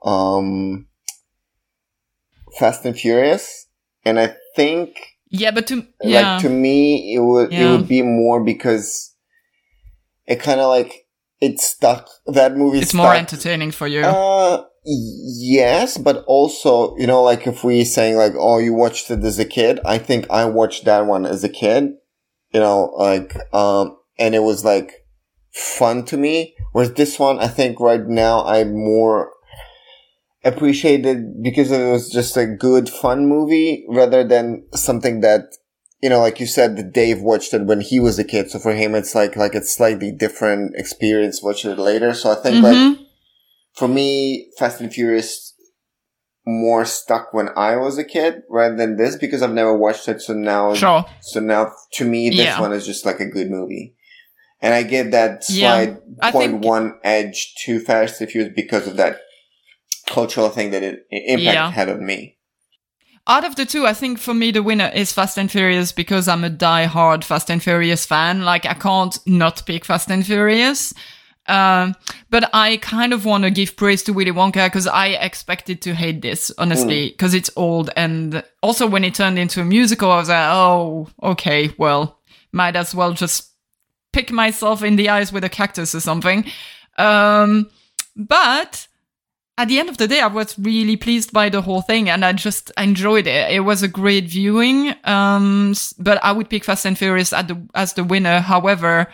Fast and Furious. And I think to me it would be more because it kind of like it stuck. That movie it's more entertaining for you. Yes, but also, like if we saying like, oh, you watched it as a kid, I think I watched that one as a kid, and it was like fun to me. Whereas this one, I think right now I more appreciated because it was just a good fun movie rather than something that, like you said, that Dave watched it when he was a kid. So for him, it's like it's slightly different experience watching it later. So I think like for me, Fast and Furious more stuck when I was a kid rather than this because I've never watched it. So now to me, this one is just like a good movie. And I give that slight 0.1 edge to Fast and Furious because of that cultural thing that it impact had on me. Out of the two, I think for me the winner is Fast and Furious because I'm a die-hard Fast and Furious fan. Like I can't not pick Fast and Furious. But I kind of want to give praise to Willy Wonka because I expected to hate this, honestly, because it's old. And also when it turned into a musical, I was like, oh, okay, well, might as well just pick myself in the eyes with a cactus or something. But at the end of the day, I was really pleased by the whole thing and I just enjoyed it. It was a great viewing. But I would pick Fast and Furious as the winner. However,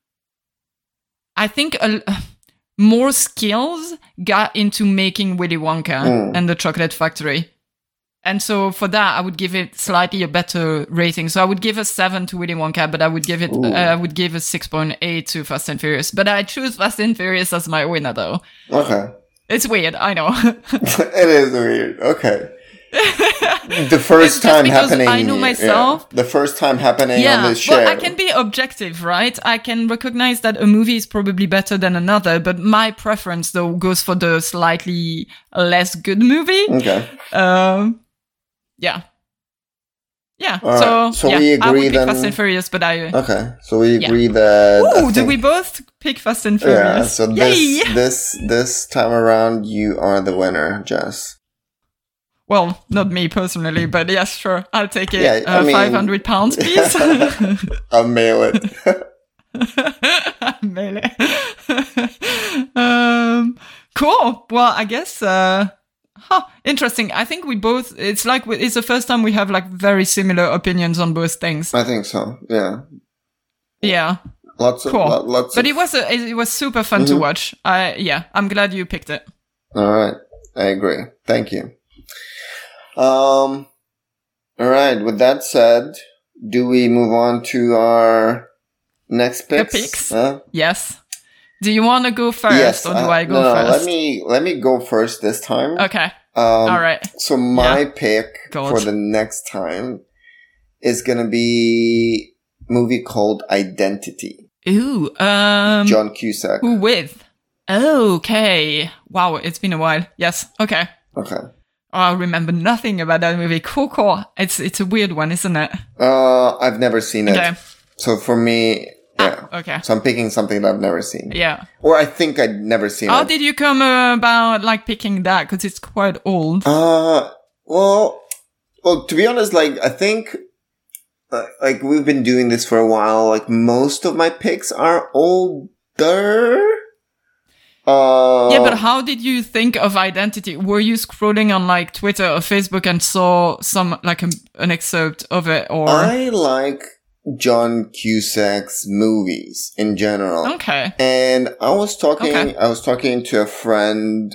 I think more skills got into making Willy Wonka and the Chocolate Factory. And so for that, I would give it slightly a better rating. So I would give a 7 to Willy Wonka, but I would give it, I would give a 6.8 to Fast and Furious. But I choose Fast and Furious as my winner, though. Okay. It's weird, I know. It is weird. Okay. The first time happening. I know myself. Yeah. The first time happening on this show. Well, I can be objective, right? I can recognize that a movie is probably better than another, but my preference, though, goes for the slightly less good movie. Okay. Yeah. Right. So we agree I would pick then. Fast and Furious, but Okay, so we agree that. Ooh, do we both pick Fast and Furious? Yeah. So this time around, you are the winner, Jess. Well, not me personally, but yes, sure, I'll take it. Yeah, I mean, £500, please. I'll mail it. Mail it. Cool. Well, I guess. Interesting. I think we both. It's the first time we have like very similar opinions on both things. I think so. Yeah. Yeah. Lots of. But it was super fun to watch. I'm glad you picked it. All right, I agree. Thank you. All right. With that said, do we move on to our next picks? The picks. Yes. Do you want to go first, or do I go first? Let me go first this time. Okay. All right. So my pick for the next time is gonna be a movie called Identity. Ooh. John Cusack. Who with? Okay. Wow, it's been a while. Yes. Okay. Okay. I remember nothing about that movie. Cool. It's a weird one, isn't it? I've never seen it. Okay. So for me, Yeah. Okay. So I'm picking something that I've never seen. Yeah. Or I think I'd never seen How it. did you come about like picking that? Because it's quite old. Well, to be honest, like, I think, like, we've been doing this for a while. Like, most of my picks are older. Yeah, but how did you think of Identity? Were you scrolling on like Twitter or Facebook and saw some, like an excerpt of it, or? I like John Cusack's movies in general. Okay. And I was talking to a friend,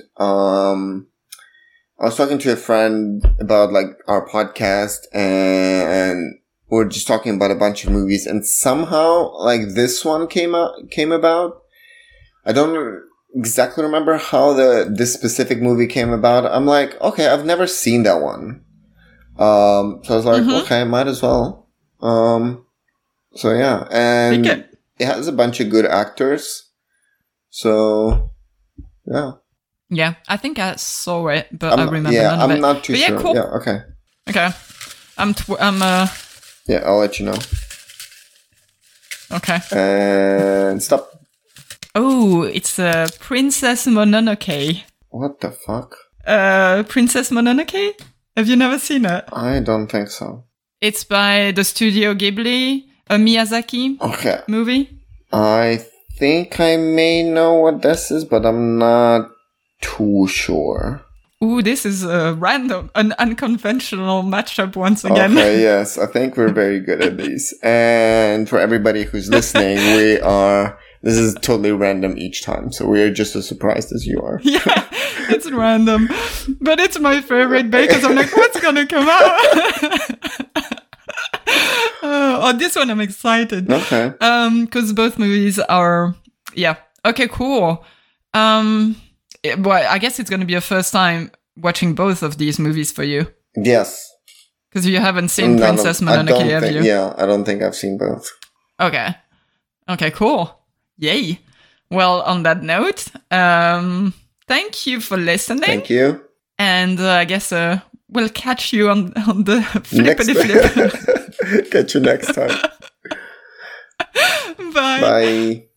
about like our podcast, and we're just talking about a bunch of movies, and somehow like this one came about. I don't exactly remember how this specific movie came about. I'm like, okay, I've never seen that one. So I was like, okay, might as well. So yeah, and it has a bunch of good actors. So yeah. Yeah, I think I saw it, but I remember yeah, none of it. I'm not too but sure. Yeah, cool. Yeah, okay. Okay. Yeah, I'll let you know. Okay. And stop. Oh, it's Princess Mononoke. What the fuck? Princess Mononoke? Have you never seen it? I don't think so. It's by the Studio Ghibli, a Miyazaki movie. I think I may know what this is, but I'm not too sure. Ooh, this is a an unconventional matchup once again. Okay, yes, I think we're very good at these. And for everybody who's listening, this is totally random each time, so we're just as surprised as you are. Yeah, it's random. But it's my favorite because I'm like, what's gonna come out? This one I'm excited. Okay. Because both movies are, yeah. Okay, cool. Well, I guess it's gonna be a first time watching both of these movies for you. Yes. Because you haven't seen Princess Mononoke, have you? Yeah, I don't think I've seen both. Okay. Okay, cool. Yay. Well, on that note, thank you for listening. Thank you. And I guess we'll catch you on the flippity flip. Catch you next time. Bye. Bye.